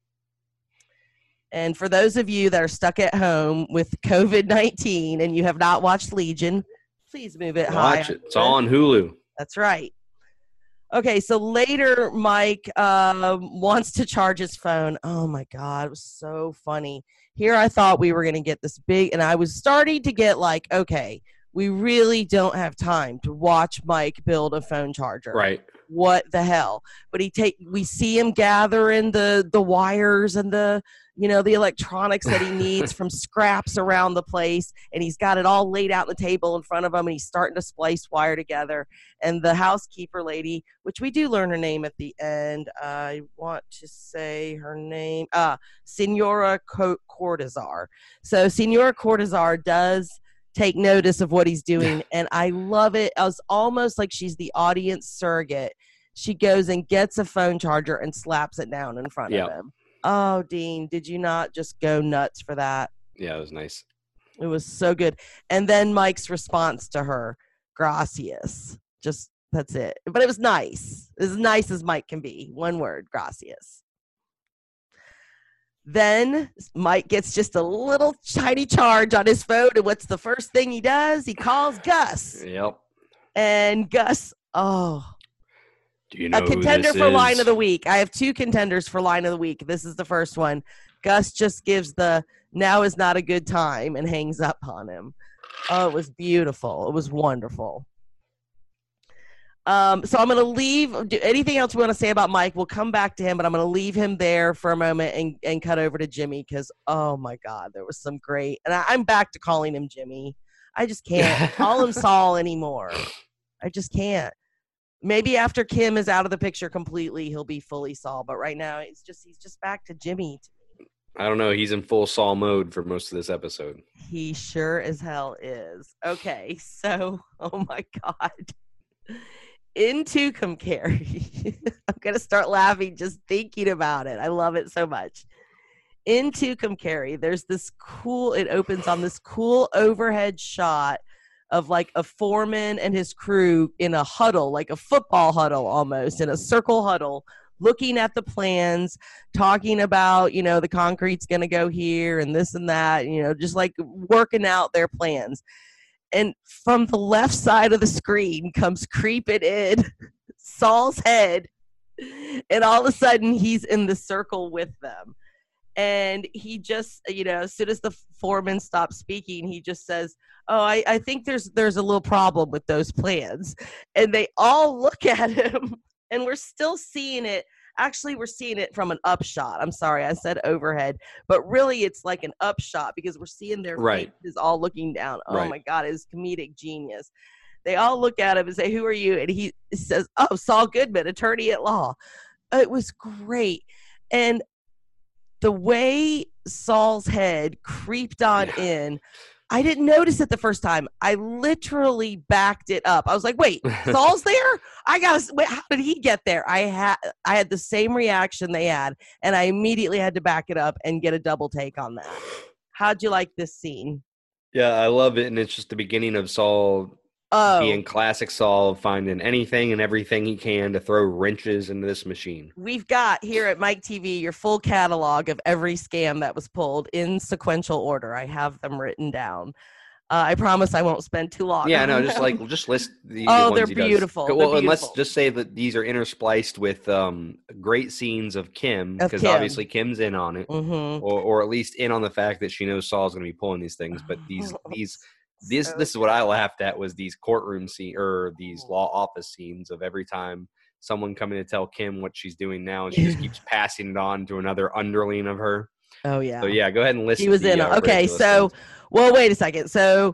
And for those of you that are stuck at home with COVID-19 and you have not watched Legion, please move it high. Watch it. It's all on Hulu. That's right. Okay, so later Mike wants to charge his phone. Oh, my God. It was so funny. Here I thought we were going to get this big, and I was starting to get like, okay, we really don't have time to watch Mike build a phone charger. Right. What the hell? But we see him gathering the wires and the electronics that he needs from scraps around the place, and he's got it all laid out on the table in front of him, and he's starting to splice wire together. And the housekeeper lady, which we do learn her name at the end, I want to say her name, Senora Cortazar. So Senora Cortazar does take notice of what he's doing, and I love it. I was almost like she's the audience surrogate. She goes and gets a phone charger and slaps it down in front of him. Oh, Dean, did you not just go nuts for that? Yeah, it was nice. It was so good. And then Mike's response to her, gracias. Just, that's it. But it was nice. As nice as Mike can be. One word, gracias. Then Mike gets just a little tiny charge on his phone, and what's the first thing he does? He calls Gus. Yep. And Gus, do you know a contender who this for is? line of the week. I have 2 contenders for line of the week. This is the first one. Gus just gives the now is not a good time and hangs up on him. Oh, it was beautiful. It was wonderful. So I'm going to leave. Anything else we want to say about Mike? We'll come back to him, but I'm going to leave him there for a moment and cut over to Jimmy because, oh, my God, there was some great – and I'm back to calling him Jimmy. I just can't call him Saul anymore. I just can't. Maybe after Kim is out of the picture completely, he'll be fully Saul. But right now, he's just back to Jimmy. I don't know. He's in full Saul mode for most of this episode. He sure as hell is. Okay, so, oh my God. In Tucumcari. I'm going to start laughing just thinking about it. I love it so much. In Tucumcari, there's this cool, it opens on this cool overhead shot of like a foreman and his crew in a huddle, like a football huddle almost, in a circle huddle, looking at the plans, talking about, you know, the concrete's going to go here and this and that, you know, just like working out their plans. And from the left side of the screen comes creeping in Saul's head, and all of a sudden he's in the circle with them. And he just, you know, as soon as the foreman stops speaking, he just says, oh, I think there's a little problem with those plans. And they all look at him, and we're still seeing it. Actually, we're seeing it from an upshot. I'm sorry, I said overhead. But really, it's like an upshot because we're seeing their faces all looking down. Oh, my God, it's comedic genius. They all look at him and say, who are you? And he says, oh, Saul Goodman, attorney at law. It was great. And the way Saul's head creeped on in, I didn't notice it the first time. I literally backed it up. I was like, wait, Saul's there? Wait, how did he get there? I had the same reaction they had, and I immediately had to back it up and get a double take on that. How'd you like this scene? Yeah, I love it, and it's just the beginning of Saul being classic Saul, finding anything and everything he can to throw wrenches into this machine. We've got here at Mike TV your full catalog of every scam that was pulled in sequential order. I have them written down. I promise I won't spend too long. Yeah, no, just list the oh, ones they're he beautiful. Does. Well, and let's just say that these are interspliced with great scenes of Kim, because obviously Kim's in on it, or at least in on the fact that she knows Saul's going to be pulling these things. But this is what I laughed at, was these courtroom scene or these law office scenes of every time someone coming to tell Kim what she's doing now, and she just keeps passing it on to another underling of her. Oh yeah. So yeah, go ahead and list. He was in. Okay, so wait a second. So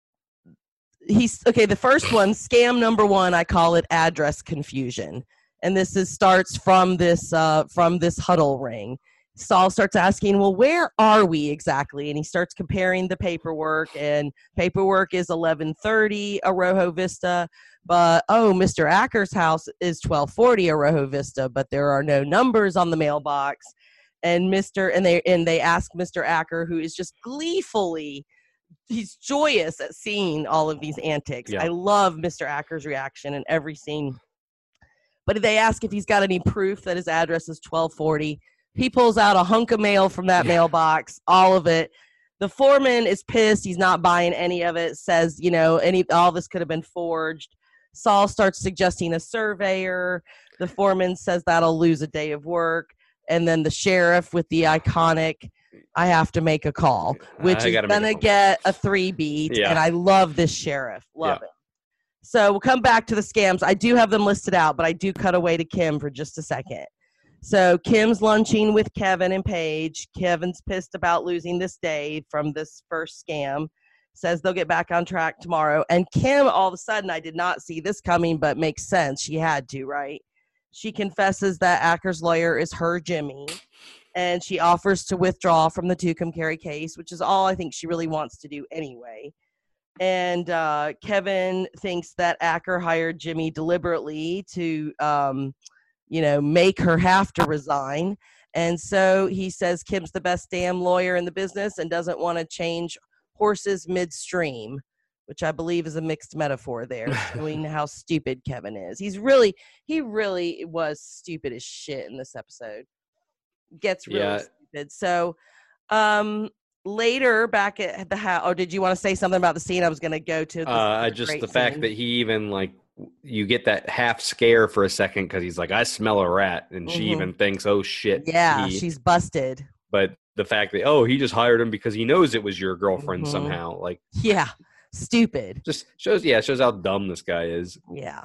the first one, scam number one, I call it address confusion, and this starts from this huddle ring. Saul starts asking, well, where are we exactly? And he starts comparing the paperwork, and paperwork is 1130 Arojo Vista, but, Mr. Acker's house is 1240 Arojo Vista, but there are no numbers on the mailbox. And they ask Mr. Acker, who is just gleefully, he's joyous at seeing all of these antics. Yeah. I love Mr. Acker's reaction in every scene. But they ask if he's got any proof that his address is 1240. He pulls out a hunk of mail from that mailbox, all of it. The foreman is pissed. He's not buying any of it. Says, all this could have been forged. Saul starts suggesting a surveyor. The foreman says that'll lose a day of work. And then the sheriff with the iconic, I have to make a call, which is going to get a 3 beat. Yeah. And I love this sheriff. Love it. So we'll come back to the scams. I do have them listed out, but I do cut away to Kim for just a second. So Kim's lunching with Kevin and Paige. Kevin's pissed about losing this day from this first scam. Says they'll get back on track tomorrow. And Kim, all of a sudden, I did not see this coming, but makes sense. She had to, right? She confesses that Acker's lawyer is her Jimmy. And she offers to withdraw from the Tucumcari case, which is all I think she really wants to do anyway. And Kevin thinks that Acker hired Jimmy deliberately to make her have to resign. And so he says Kim's the best damn lawyer in the business and doesn't want to change horses midstream, which I believe is a mixed metaphor there, showing how stupid Kevin is. He really was stupid as shit in this episode. Gets really stupid. So later back at the house, did you want to say something about the scene? I was going to go to the fact that he even you get that half scare for a second because he's like, I smell a rat, and she even thinks, oh shit, she's busted. But the fact that he just hired him because he knows it was your girlfriend somehow, stupid. Just shows how dumb this guy is. Yeah.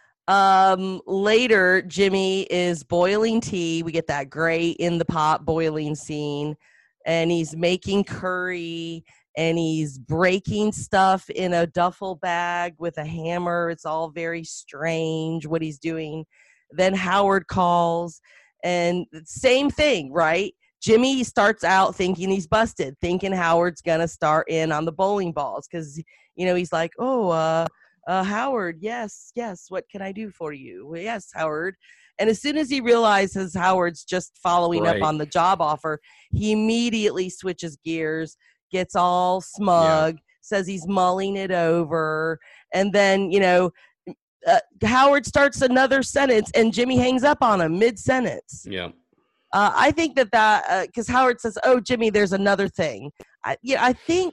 Later, Jimmy is boiling tea. We get that great in the pot boiling scene, and he's making curry. and he's breaking stuff in a duffel bag with a hammer. It's all very strange what he's doing. Then Howard calls, and same thing, right? Jimmy starts out thinking he's busted, thinking Howard's going to start in on the bowling balls because, he's like, Howard, yes, what can I do for you? Well, yes, Howard. And as soon as he realizes Howard's just following up on the job offer, he immediately switches gears, gets all smug, says he's mulling it over. And then, Howard starts another sentence and Jimmy hangs up on him mid-sentence. Yeah. I think that because Howard says, "Oh, Jimmy, there's another thing." I think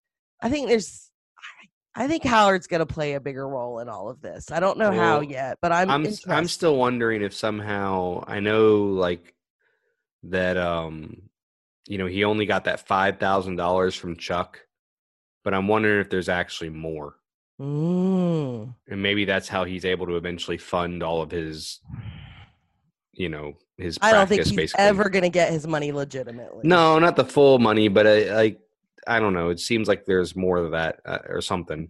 Howard's going to play a bigger role in all of this. I don't know how yet, but I'm still wondering if somehow, I know like that he only got that $5,000 from Chuck, but I'm wondering if there's actually more. And maybe that's how he's able to eventually fund all of his his practice. I don't think he's basically ever going to get his money legitimately. No, not the full money, but I don't know. It seems like there's more of that or something.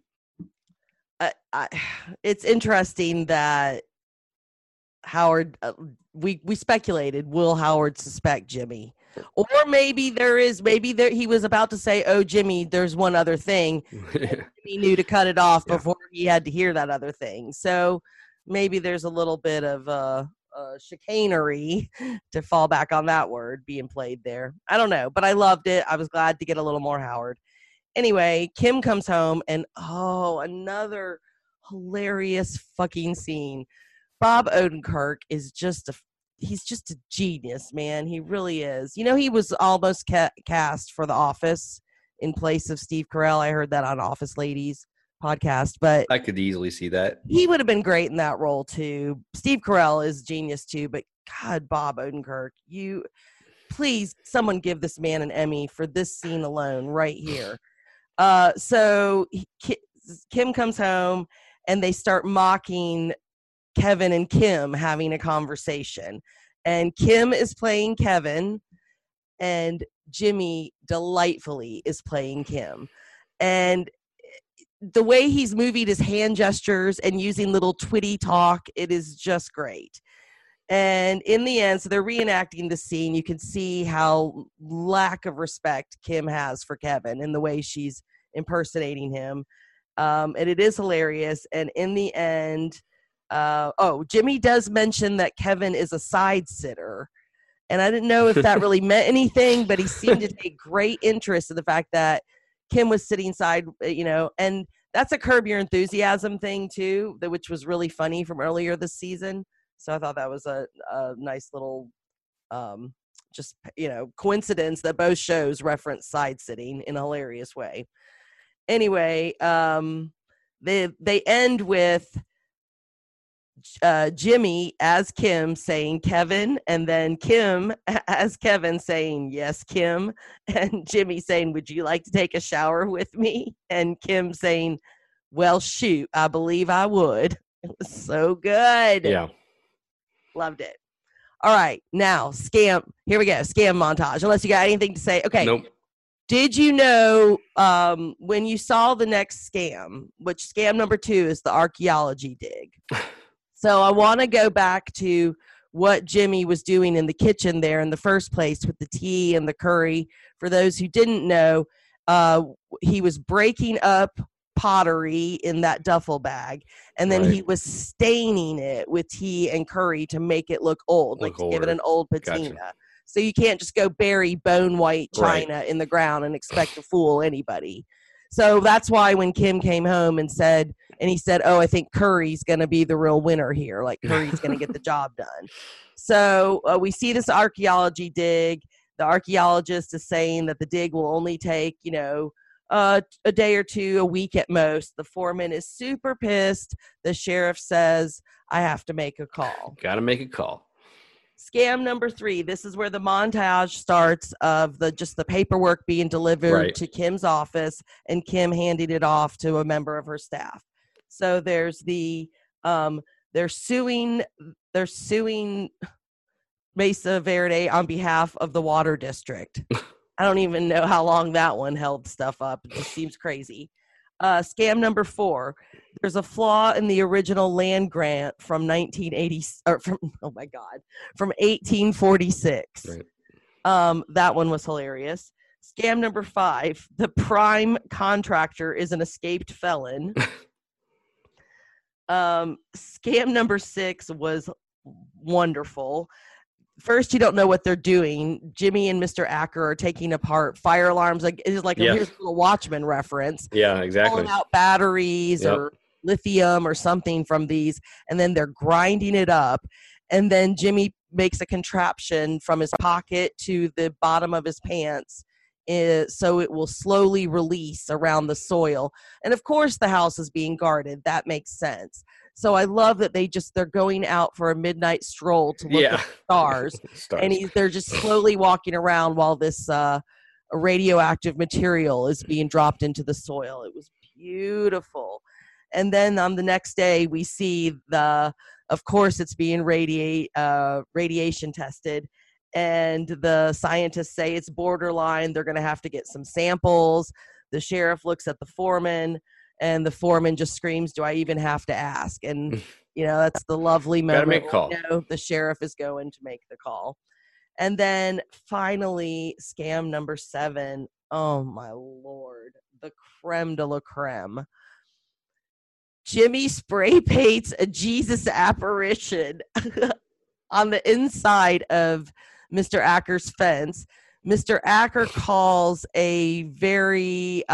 It's interesting that Howard, we speculated, will Howard suspect Jimmy? Or maybe he was about to say, "Oh, Jimmy, there's one other thing." He knew to cut it off before he had to hear that other thing. So maybe there's a little bit of chicanery, to fall back on that word, being played there. I don't know, but I loved it. I was glad to get a little more Howard. Anyway, Kim comes home and another hilarious fucking scene. Bob Odenkirk is he's just a genius, man. He really is. He was almost cast for The Office in place of Steve Carell. I heard that on Office Ladies podcast, but I could easily see that. He would have been great in that role too. Steve Carell is genius too, but God, Bob Odenkirk, please, someone give this man an Emmy for this scene alone right here. So Kim comes home and they start mocking Kevin and Kim having a conversation, and Kim is playing Kevin and Jimmy delightfully is playing Kim. And the way he's moving his hand gestures and using little twitty talk, it is just great. And in the end, so they're reenacting the scene. You can see how lack of respect Kim has for Kevin and the way she's impersonating him. And it is hilarious. And in the end, Jimmy does mention that Kevin is a side sitter. And I didn't know if that really meant anything, but he seemed to take great interest in the fact that Kim was sitting side, and that's a Curb Your Enthusiasm thing too, which was really funny from earlier this season. So I thought that was a nice little, coincidence that both shows reference side sitting in a hilarious way. Anyway, they end with Jimmy as Kim saying Kevin, and then Kim as Kevin saying yes, Kim, and Jimmy saying, "Would you like to take a shower with me?" And Kim saying, "Well, shoot, I believe I would." It was so good. Yeah. Loved it. All right, now scam. Here we go. Scam montage. Unless you got anything to say. Okay. Nope. Did you know when you saw the next scam, which scam number 2 is the archaeology dig? So I want to go back to what Jimmy was doing in the kitchen there in the first place with the tea and the curry. For those who didn't know, he was breaking up pottery in that duffel bag, and then he was staining it with tea and curry to make it look old, to give it an old patina. Gotcha. So you can't just go bury bone white china in the ground and expect to fool anybody. So that's why when Kim came home and he said, "Oh, I think Curry's going to be the real winner here. Like Curry's going to get the job done." So we see this archaeology dig. The archaeologist is saying that the dig will only take, a day or two, a week at most. The foreman is super pissed. The sheriff says, "I have to make a call." Got to make a call. Scam number 3. This is where the montage starts of the paperwork being delivered to Kim's office and Kim handing it off to a member of her staff. So there's they're suing Mesa Verde on behalf of the water district. I don't even know how long that one held stuff up. It just seems crazy. Scam number 4. There's a flaw in the original land grant from 1980 or from 1846. Right. That one was hilarious. Scam number 5. The prime contractor is an escaped felon. Scam number 6 was wonderful. First, you don't know what they're doing. Jimmy and Mr. Acker are taking apart fire alarms. Like it's like here's a little Watchmen reference. Yeah, exactly. Pulling out batteries or lithium or something from these, and then they're grinding it up. And then Jimmy makes a contraption from his pocket to the bottom of his pants, so it will slowly release around the soil. And of course, the house is being guarded. That makes sense. So I love that they're going out for a midnight stroll to look at stars. And they're just slowly walking around while this radioactive material is being dropped into the soil. It was beautiful. And then on the next day, we see of course, it's being radiation tested. And the scientists say it's borderline. They're going to have to get some samples. The sheriff looks at the foreman. And the foreman just screams, "Do I even have to ask?" And, that's the lovely moment. Gotta make a call. The sheriff is going to make the call. And then finally, scam number 7. Oh, my Lord. The creme de la creme. Jimmy spray paints a Jesus apparition on the inside of Mr. Acker's fence. Mr. Acker calls a very...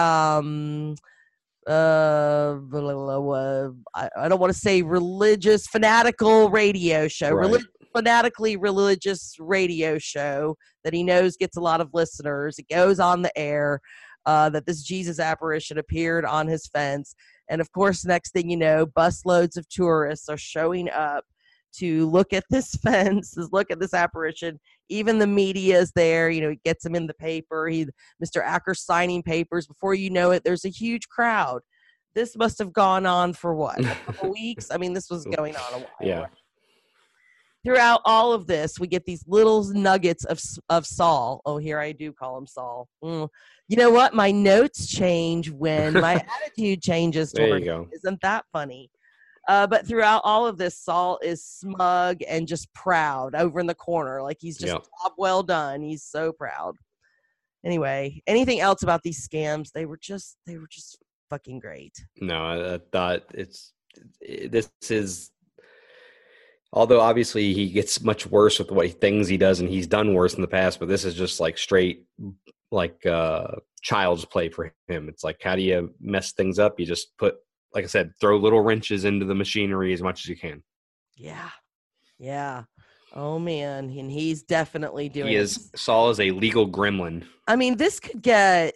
I don't want to say religious, fanatical radio show, right. Fanatically religious radio show that he knows gets a lot of listeners. It goes on the air that this Jesus apparition appeared on his fence. And of course, next thing you know, busloads of tourists are showing up to look at this fence, look at this apparition. Even the media is there. He gets him in the paper. Mr. Acker signing papers. Before you know it, there's a huge crowd. This must have gone on for what? A couple weeks? I mean, this was going on a while. Yeah. Right? Throughout all of this, we get these little nuggets of Saul. Oh, here I do call him Saul. You know what? My notes change when my attitude changes toward him. Isn't that funny? But throughout all of this, Saul is smug and just proud over in the corner. Like he's just job well done. He's so proud. Anyway, anything else about these scams? They were just fucking great. No, I thought this is, although obviously he gets much worse with what things he does, and he's done worse in the past, but this is just like straight, like child's play for him. It's like, how do you mess things up? You just like I said, throw little wrenches into the machinery as much as you can. Yeah. Oh man, and he's definitely doing. Saul is a legal gremlin. I mean, this could get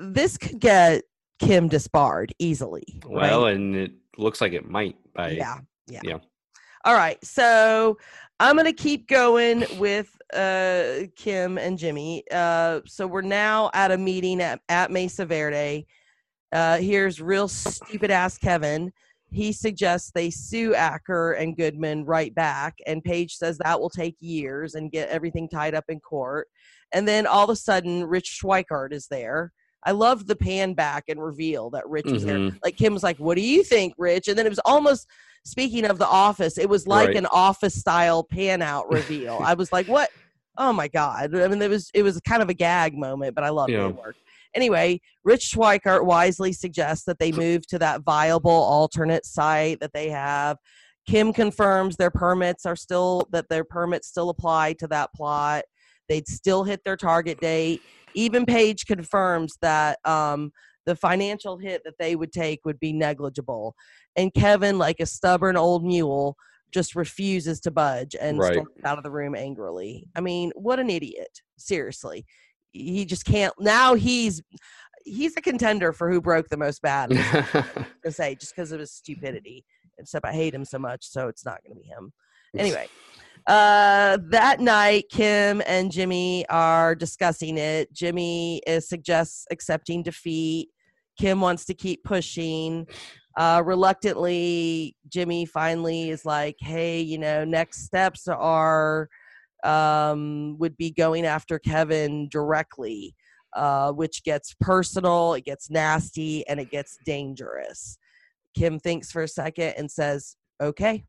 Kim disbarred easily. Well, right? And it looks like it might. Yeah. All right, so I'm gonna keep going with Kim and Jimmy. So we're now at a meeting at Mesa Verde. Here's real stupid ass Kevin. He suggests they sue Acker and Goodman right back, and Paige says that will take years and get everything tied up in court. And then all of a sudden, Rich Schweikart is there. I love the pan back and reveal that Rich was there. Like Kim was like, "What do you think, Rich?" And then it was almost, speaking of The Office, it was like an Office style pan out reveal. I was like, "What? Oh my God!" I mean, it was kind of a gag moment, but I loved it. It worked. Anyway, Rich Schweikart wisely suggests that they move to that viable alternate site that they have. Kim confirms their permits still apply to that plot. They'd still hit their target date. Even Paige confirms that the financial hit that they would take would be negligible. And Kevin, like a stubborn old mule, just refuses to budge and storms out of the room angrily. I mean, what an idiot. Seriously. He just can't. Now he's a contender for who broke the most bad, to say, just because of his stupidity. Except I hate him so much, so it's not going to be him. Anyway, that night, Kim and Jimmy are discussing it. Jimmy suggests accepting defeat. Kim wants to keep pushing. Reluctantly, Jimmy finally is like, "Hey, next steps are would be going after Kevin directly." which gets personal, it gets nasty, and it gets dangerous. Kim thinks for a second and says, okay.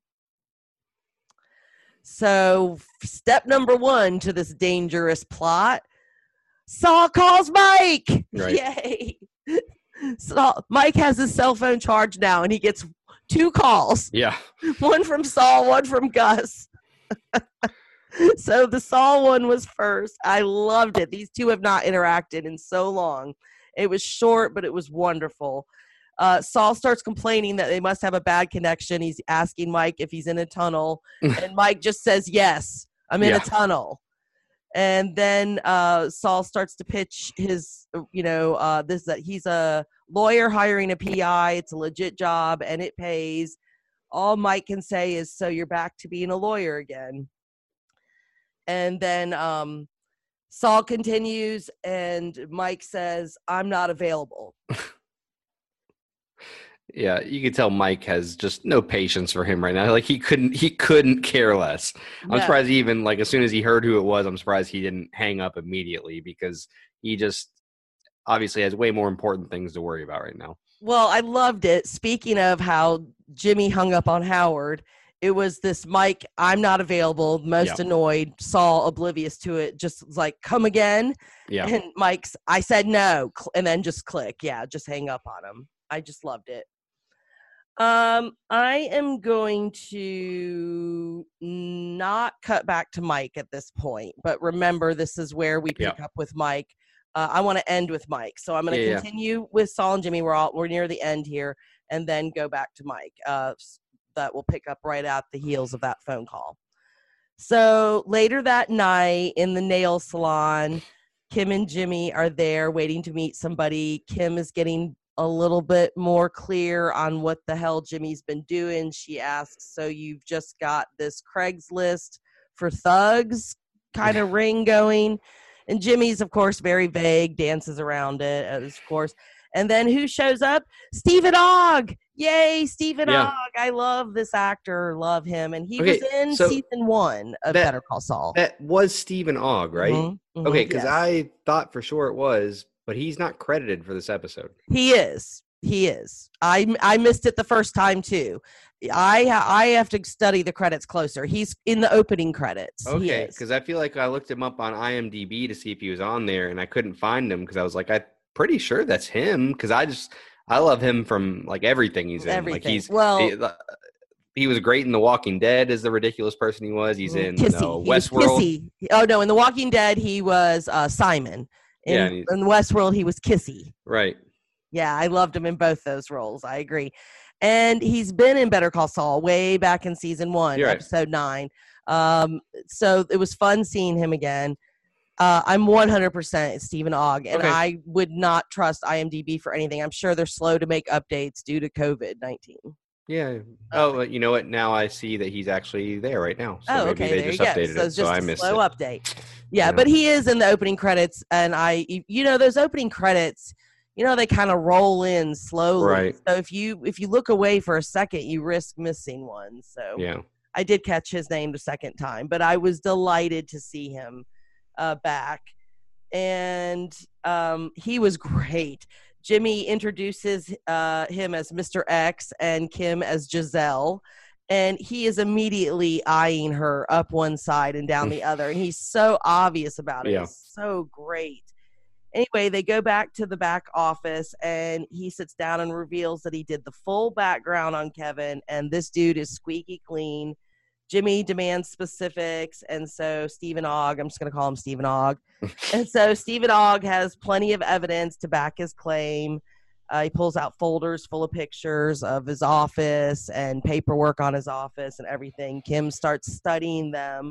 So step number 1 to this dangerous plot, Saul calls Mike. Right. Yay. So Mike has his cell phone charged now, and he gets 2 calls. Yeah. One from Saul, one from Gus. So the Saul one was first. I loved it. These two have not interacted in so long. It was short, but it was wonderful. Saul starts complaining that they must have a bad connection. He's asking Mike if he's in a tunnel, and Mike just says, yes, I'm in a tunnel. And then Saul starts to pitch his, that he's a lawyer hiring a PI. It's a legit job, and it pays. All Mike can say is, so you're back to being a lawyer again. And then Saul continues, and Mike says, I'm not available. Yeah, you can tell Mike has just no patience for him right now. Like he couldn't care less. I'm surprised he even, like, as soon as he heard who it was, I'm surprised he didn't hang up immediately, because he just obviously has way more important things to worry about right now. Well, I loved it. Speaking of how Jimmy hung up on Howard, it was this Mike, I'm not available, most annoyed, Saul oblivious to it, just like, come again. Yeah. And Mike's, I said no, and then just click. Yeah, just hang up on him. I just loved it. I am going to not cut back to Mike at this point, but remember, this is where we pick up with Mike. I want to end with Mike, so I'm going to continue with Saul and Jimmy. We're near the end here, and then go back to Mike. That will pick up right at the heels of that phone call. So later that night in the nail salon, Kim and Jimmy are there waiting to meet somebody. Kim is getting a little bit more clear on what the hell Jimmy's been doing. She asks, so you've just got this Craigslist for thugs kind of ring going? And Jimmy's, of course, very vague, dances around it, of course. And then who shows up? Stephen Ogg. Yay, Stephen Ogg. I love this actor. Love him. And he was in season 1 of Better Call Saul. That was Stephen Ogg, right? Mm-hmm, okay, because I thought for sure it was, but he's not credited for this episode. He is. I missed it the first time too. I have to study the credits closer. He's in the opening credits. Okay, because I feel like I looked him up on IMDb to see if he was on there, and I couldn't find him because I was like, I'm pretty sure that's him, because I love him from like everything he's in. Everything. Like he was great in The Walking Dead as the ridiculous person he was. He's in Westworld. Oh no, in The Walking Dead he was Simon. In Westworld, he was Kissy. Right. Yeah, I loved him in both those roles. I agree. And he's been in Better Call Saul way back in season 1, episode 9. So it was fun seeing him again. I'm 100% Stephen Ogg, and I would not trust IMDb for anything. I'm sure they're slow to make updates due to COVID-19. Yeah. Oh, you know what? Now I see that he's actually there right now. So maybe okay. They just updated so it's just I a missed slow it. update. Yeah, but he is in the opening credits, and those opening credits, they kind of roll in slowly. Right. So if you look away for a second, you risk missing one. So I did catch his name the second time, but I was delighted to see him back, and he was great. Jimmy introduces him as Mr. X and Kim as Giselle, and he is immediately eyeing her up one side and down the other, and he's so obvious about it. It's so great. Anyway, they go back to the back office, and he sits down and reveals that he did the full background on Kevin, and this dude is squeaky clean. Jimmy demands specifics, and so Stephen Ogg, I'm just going to call him Stephen Ogg, and so Stephen Ogg has plenty of evidence to back his claim. He pulls out folders full of pictures of his office and paperwork on his office and everything. Kim starts studying them,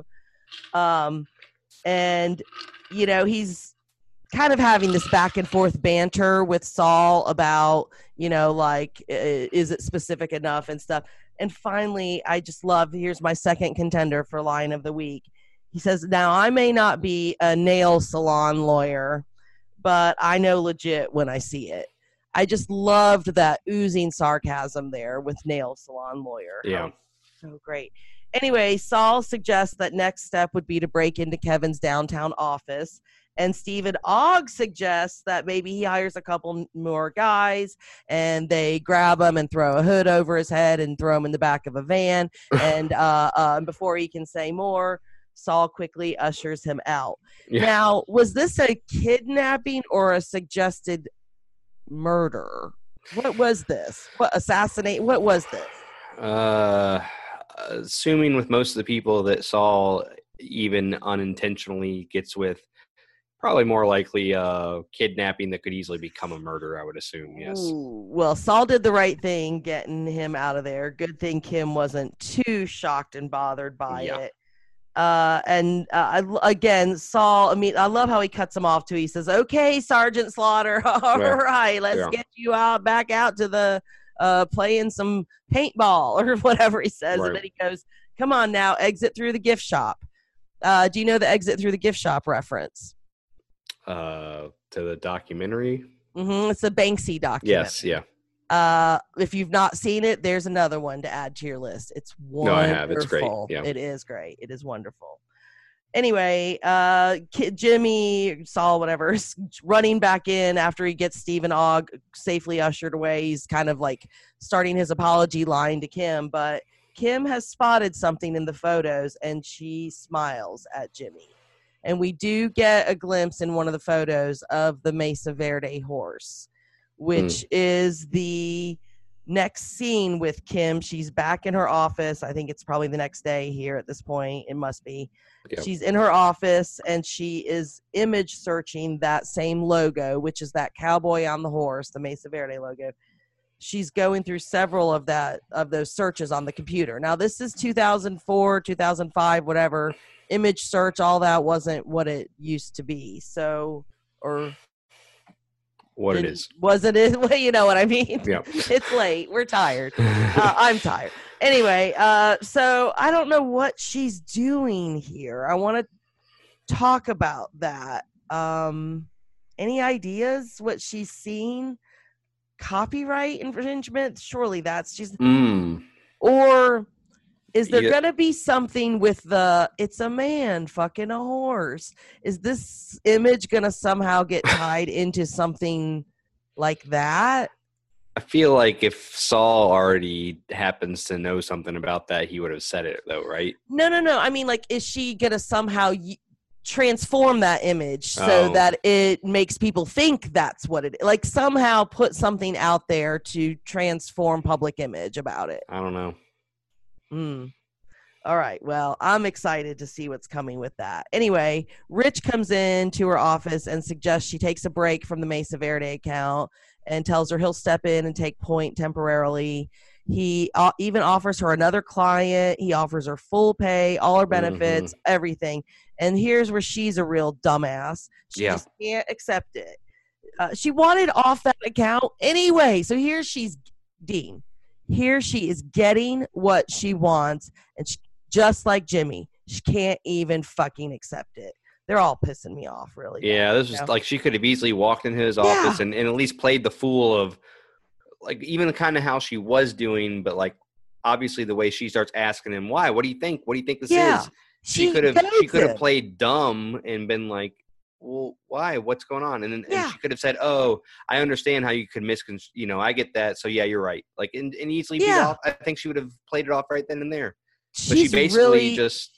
and, he's kind of having this back and forth banter with Saul about, is it specific enough and stuff. And finally, I just love, here's my second contender for line of the week. He says, now I may not be a nail salon lawyer, but I know legit when I see it. I just loved that oozing sarcasm there with nail salon lawyer. Yeah. So great. Anyway, Saul suggests that next step would be to break into Kevin's downtown office. And Stephen Ogg suggests that maybe he hires a couple more guys and they grab him and throw a hood over his head and throw him in the back of a van. And before he can say more, Saul quickly ushers him out. Yeah. Now, was this a kidnapping or a suggested murder? What was this? What was this? Assuming with most of the people that Saul even unintentionally gets with, probably more likely kidnapping that could easily become a murder, I would assume, yes. Ooh, well, Saul did the right thing getting him out of there. Good thing Kim wasn't too shocked and bothered by it. Again, Saul, I love how he cuts him off too. He says, okay, Sergeant Slaughter, all right, let's get you back out to the playing some paintball or whatever he says. Right. And then he goes, come on now, exit through the gift shop. Do you know the exit through the gift shop reference? To the documentary? Mm-hmm. It's a Banksy documentary. Yes, yeah. If you've not seen it, there's another one to add to your list. It's wonderful. No, I have. It's great. Yeah. It is great. It is wonderful. Anyway, Jimmy, Saul, whatever, is running back in after he gets Stephen Ogg safely ushered away. He's kind of like starting his apology line to Kim, but Kim has spotted something in the photos and she smiles at Jimmy. And we do get a glimpse in one of the photos of the Mesa Verde horse, which is the next scene with Kim. She's back in her office. I think it's probably the next day here at this point. It must be. Yep. She's in her office and she is image searching that same logo, which is that cowboy on the horse, the Mesa Verde logo. She's going through several of those searches on the computer. Now, this is 2004, 2005, whatever. Image search, all that wasn't what it used to be. So, or what it is. Wasn't it? Well, you know what I mean? Yeah. It's late. We're tired. I'm tired. Anyway, so I don't know what she's doing here. I want to talk about that. Any ideas what she's seeing? Copyright infringement? Surely that's just or is there gonna be something with it's a man fucking a horse? Is this image gonna somehow get tied into something like that? I feel like if Saul already happens to know something about that, he would have said it though, right? No. I mean, like, is she gonna somehow transform that image so that it makes people think that's what it is? Like, somehow put something out there to transform public image about it. I don't know. All right. Well, I'm excited to see what's coming with that. Anyway, Rich comes in to her office and suggests she takes a break from the Mesa Verde account and tells her he'll step in and take point temporarily. He even offers her another client. He offers her full pay, all her benefits, everything. And here's where she's a real dumbass. She just can't accept it. She wanted off that account anyway. So here she's, Dean. Here she is getting what she wants. And just like Jimmy, she can't even fucking accept it. They're all pissing me off, really. Yeah, this was like she could have easily walked in his office and at least played the fool of, like, even kind of how she was doing, but like obviously the way she starts asking him, why? What do you think? What do you think this is? She could have played dumb and been like, well, why? What's going on? And then and she could have said, oh, I understand how you could I get that. So yeah, you're right. Like, and easily beat off. I think she would have played it off right then and there. But she basically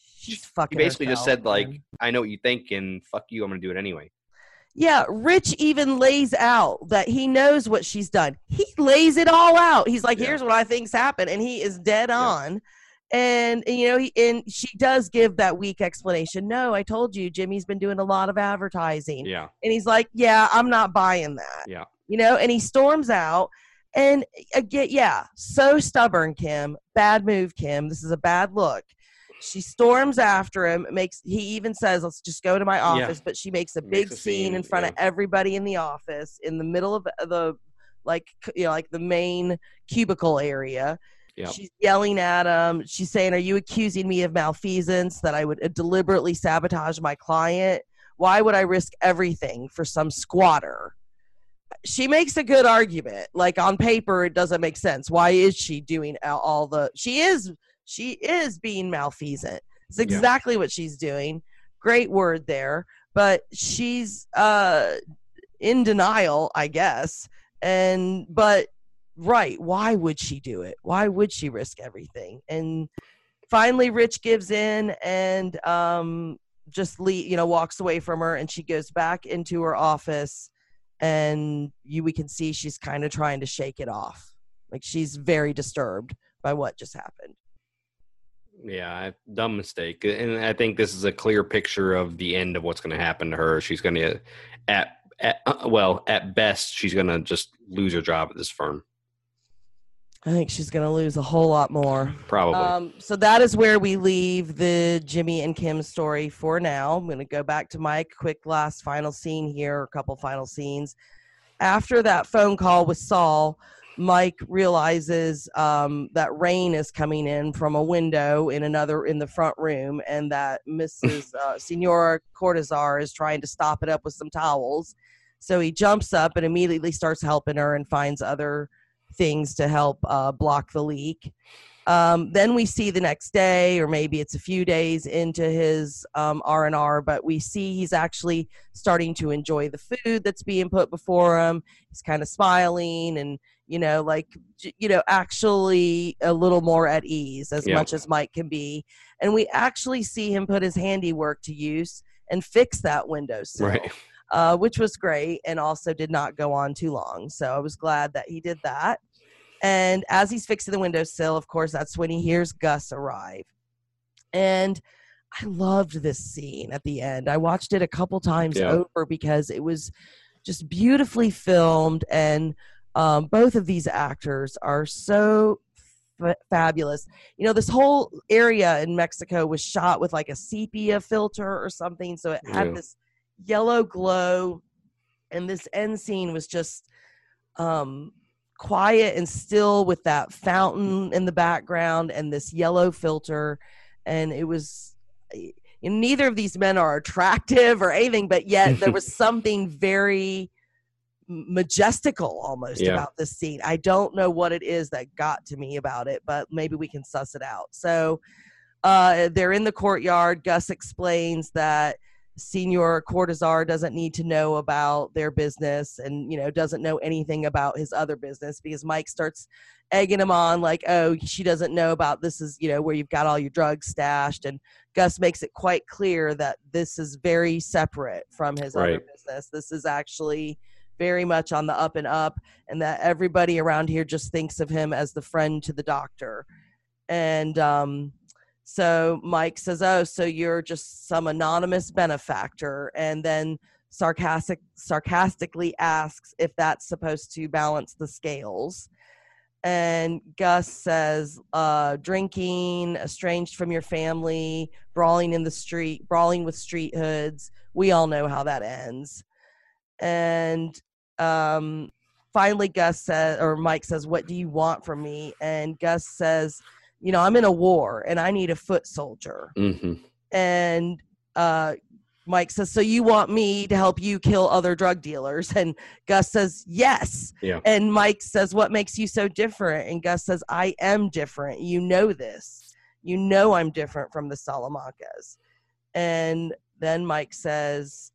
just said, like, I know what you think and fuck you, I'm going to do it anyway. Yeah, Rich even lays out that he knows what she's done. He lays it all out. He's like, here's what I think's happened. And he is dead on. And she does give that weak explanation. No, I told you, Jimmy's been doing a lot of advertising. Yeah. And he's like, yeah, I'm not buying that. Yeah. And he storms out. And again, so stubborn, Kim. Bad move, Kim. This is a bad look. She storms after him. He even says, let's just go to my office. But she makes a big scene in front of everybody in the office in the middle of the like the main cubicle area. Yep. She's yelling at him. She's saying, are you accusing me of malfeasance, that I would deliberately sabotage my client? Why would I risk everything for some squatter? She makes a good argument. Like, on paper, it doesn't make sense. Why is she doing she is being malfeasant. It's exactly what she's doing. Great word there. but she's in denial, I guess. But why would she do it? Why would she risk everything? And finally Rich gives in and just walks away from her, and she goes back into her office, and we can see she's kind of trying to shake it off. Like, she's very disturbed by what just happened. Yeah, dumb mistake. And I think this is a clear picture of the end of what's going to happen to her. She's going to, at best, she's going to just lose her job at this firm. I think she's going to lose a whole lot more. Probably. So that is where we leave the Jimmy and Kim story for now. I'm going to go back to my quick last final scene here, a couple final scenes. After that phone call with Saul, Mike realizes that rain is coming in from a window in the front room, and that Mrs. Senora Cortazar is trying to stop it up with some towels. So he jumps up and immediately starts helping her and finds other things to help block the leak. Then we see the next day, or maybe it's a few days into his R&R, but we see he's actually starting to enjoy the food that's being put before him. He's kind of smiling and, actually a little more at ease, as much as Mike can be. And we actually see him put his handiwork to use and fix that windowsill. Right. Which was great, and also did not go on too long. So I was glad that he did that. And as he's fixing the windowsill, of course, that's when he hears Gus arrive. And I loved this scene at the end. I watched it a couple times over because it was just beautifully filmed. And both of these actors are so fabulous. This whole area in Mexico was shot with like a sepia filter or something. So it had this yellow glow, and this end scene was just quiet and still with that fountain in the background and this yellow filter. And it was, neither of these men are attractive or anything, but yet there was something very majestical almost about this scene. I don't know what it is that got to me about it, but maybe we can suss it out. So they're in the courtyard. Gus explains that Senor Cortazar doesn't need to know about their business, and doesn't know anything about his other business, because Mike starts egging him on like, oh, she doesn't know about this is where you've got all your drugs stashed. And Gus makes it quite clear that this is very separate from his other business. This is actually very much on the up and up, and that everybody around here just thinks of him as the friend to the doctor. And so Mike says, oh, so you're just some anonymous benefactor, and then sarcastically asks if that's supposed to balance the scales. And Gus says, drinking, estranged from your family, brawling with street hoods. We all know how that ends. And finally Mike says, what do you want from me? And Gus says, I'm in a war and I need a foot soldier. Mm-hmm. And Mike says, so you want me to help you kill other drug dealers? And Gus says, yes. Yeah. And Mike says, what makes you so different? And Gus says, I am different. You know this. I'm different from the Salamancas. And then Mike says,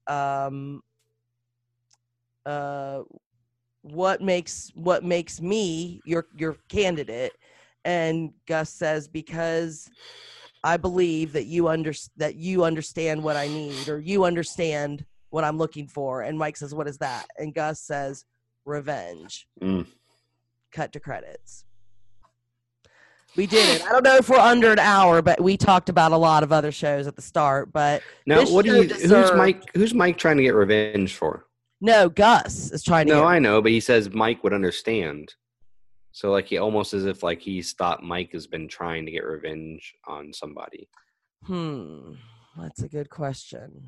what makes me your candidate? And Gus says, because I believe that you understand what I need, or you understand what I'm looking for. And Mike says, what is that? And Gus says, revenge. Cut to credits. We did it. I don't know if we're under an hour, but we talked about a lot of other shows at the start. But now, who's Mike trying to get revenge for? No, Gus is trying to. No, I know, but he says Mike would understand. So, like, he almost as if like he's thought Mike has been trying to get revenge on somebody. That's a good question.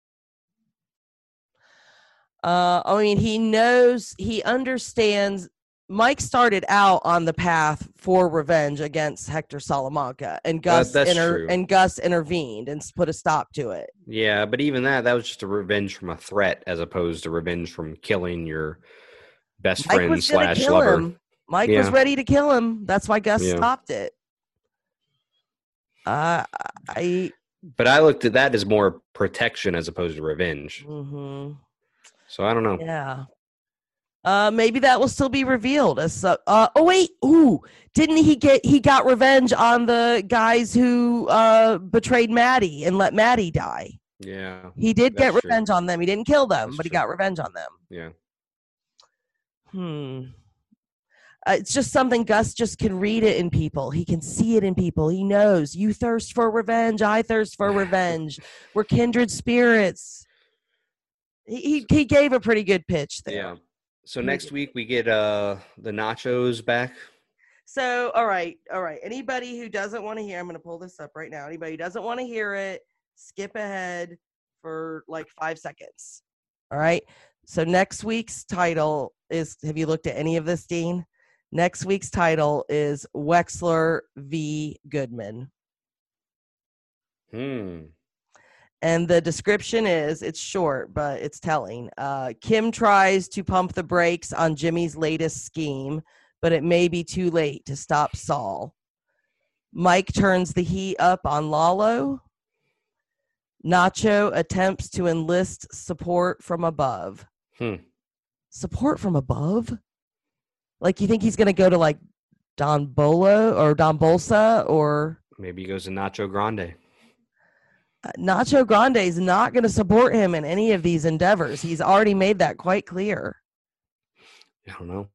He understands. Mike started out on the path for revenge against Hector Salamanca, and Gus intervened and put a stop to it. Yeah, but even that was just a revenge from a threat, as opposed to revenge from killing your best friend / lover. Mike was ready to kill him. That's why Gus stopped it. But I looked at that as more protection as opposed to revenge. Mm-hmm. So I don't know. Yeah. Maybe that will still be revealed as oh wait, didn't he got revenge on the guys who betrayed Maddie and let Maddie die. Yeah. He did get revenge on them. He didn't kill them, but he got revenge on them. Yeah. It's just something Gus just can read it in people. He can see it in people. He knows you thirst for revenge. I thirst for revenge. We're kindred spirits. He gave a pretty good pitch there. Yeah. So next week we get the nachos back. So, all right. Anybody who doesn't want to hear, I'm going to pull this up right now. Anybody who doesn't want to hear it, skip ahead for like 5 seconds. All right. So next week's title is, have you looked at any of this, Dean? Next week's title is Wexler v. Goodman. And the description is, it's short, but it's telling. Kim tries to pump the brakes on Jimmy's latest scheme, but it may be too late to stop Saul. Mike turns the heat up on Lalo. Nacho attempts to enlist support from above. Support from above? Like, you think he's going to go to, like, Don Bolsa, or... Maybe he goes to Nacho Grande. Nacho Grande is not going to support him in any of these endeavors. He's already made that quite clear. I don't know.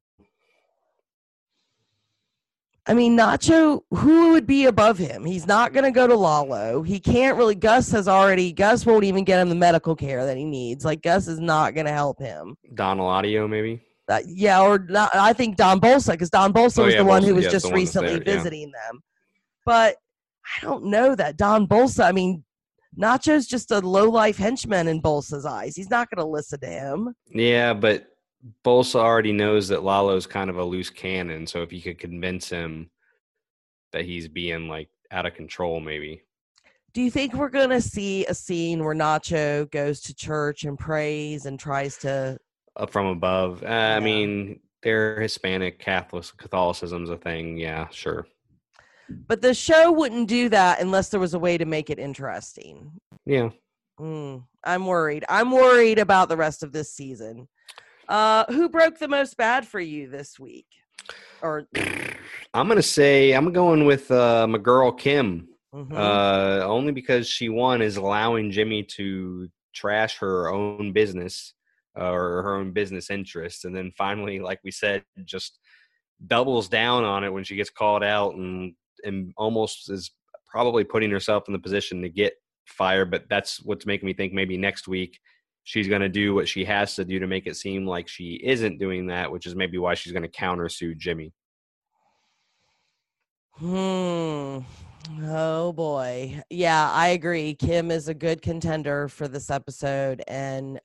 I mean, Nacho, who would be above him? He's not going to go to Lalo. He can't really. Gus won't even get him the medical care that he needs. Like, Gus is not going to help him. Don Eladio, maybe? Yeah, or not, I think Don Bolsa, because Don Bolsa was the one who was just recently there, visiting them. But I don't know that Don Bolsa, I mean, Nacho's just a low-life henchman in Bolsa's eyes. He's not going to listen to him. Yeah, but Bolsa already knows that Lalo's kind of a loose cannon, so if you could convince him that he's being, like, out of control, maybe. Do you think we're going to see a scene where Nacho goes to church and prays and tries to... Up from above? I mean, they're Hispanic, Catholicism's a thing. Yeah, sure. But the show wouldn't do that unless there was a way to make it interesting. Yeah. I'm worried. I'm worried about the rest of this season. Who broke the most bad for you this week? Or I'm going with my girl Kim. Only because she, one, is allowing Jimmy to trash her own business or her own business interests. And then finally, like we said, just doubles down on it when she gets called out and almost is probably putting herself in the position to get fired. But that's what's making me think maybe next week she's going to do what she has to do to make it seem like she isn't doing that, which is maybe why she's going to countersue Jimmy. Oh boy. Yeah, I agree. Kim is a good contender for this episode. And,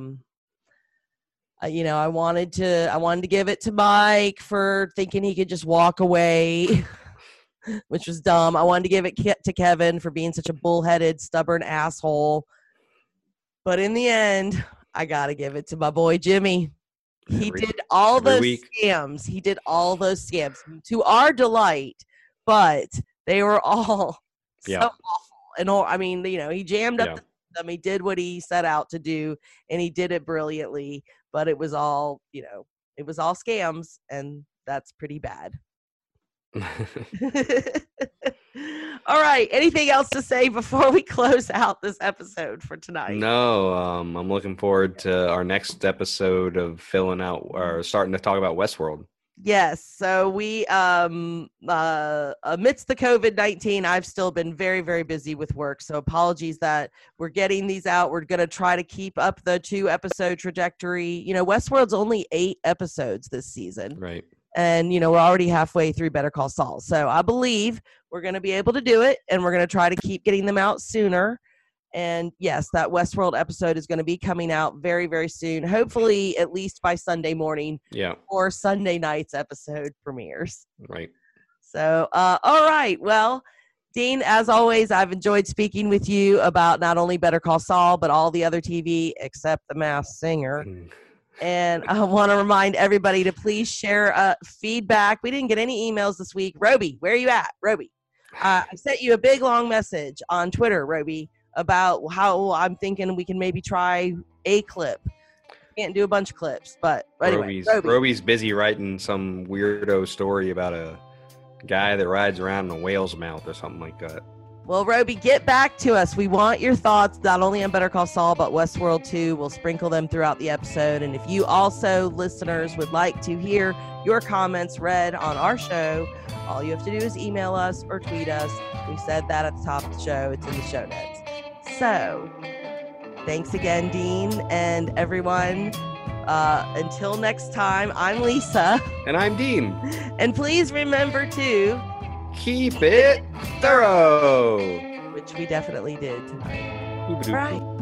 I wanted to give it to Mike for thinking he could just walk away, which was dumb. I wanted to give it to Kevin for being such a bullheaded, stubborn asshole. But in the end, I got to give it to my boy Jimmy. He did all those scams. He did all those scams to our delight, but they were all so awful. And he jammed up them. He did what he set out to do, and he did it brilliantly. But it was all, it was all scams, and that's pretty bad. All right. Anything else to say before we close out this episode for tonight? No. I'm looking forward to our next episode of filling out or starting to talk about Westworld. Yes. So we, amidst the COVID-19, I've still been very, very busy with work. So apologies that we're getting these out. We're going to try to keep up the 2-episode trajectory. Westworld's only 8 episodes this season. Right. And, we're already halfway through Better Call Saul. So I believe we're going to be able to do it, and we're going to try to keep getting them out sooner. And yes, that Westworld episode is going to be coming out very, very soon. Hopefully at least by Sunday morning. Yeah. Or Sunday night's episode premieres. Right. So, all right. Well, Dean, as always, I've enjoyed speaking with you about not only Better Call Saul, but all the other TV except The Masked Singer. And I want to remind everybody to please share feedback. We didn't get any emails this week. Roby, where are you at? Roby. I sent you a big long message on Twitter, Roby, about how I'm thinking we can maybe try a clip. Can't do a bunch of clips, but anyway, Roby's busy writing some weirdo story about a guy that rides around in a whale's mouth or something like that. Well, Roby, get back to us. We want your thoughts, not only on Better Call Saul, but Westworld 2. We'll sprinkle them throughout the episode. And if you also, listeners, would like to hear your comments read on our show, all you have to do is email us or tweet us. We said that at the top of the show. It's in the show notes. So, thanks again, Dean, and everyone. Until next time, I'm Lisa. And I'm Dean. And please remember to keep it thorough. Which we definitely did tonight. Right.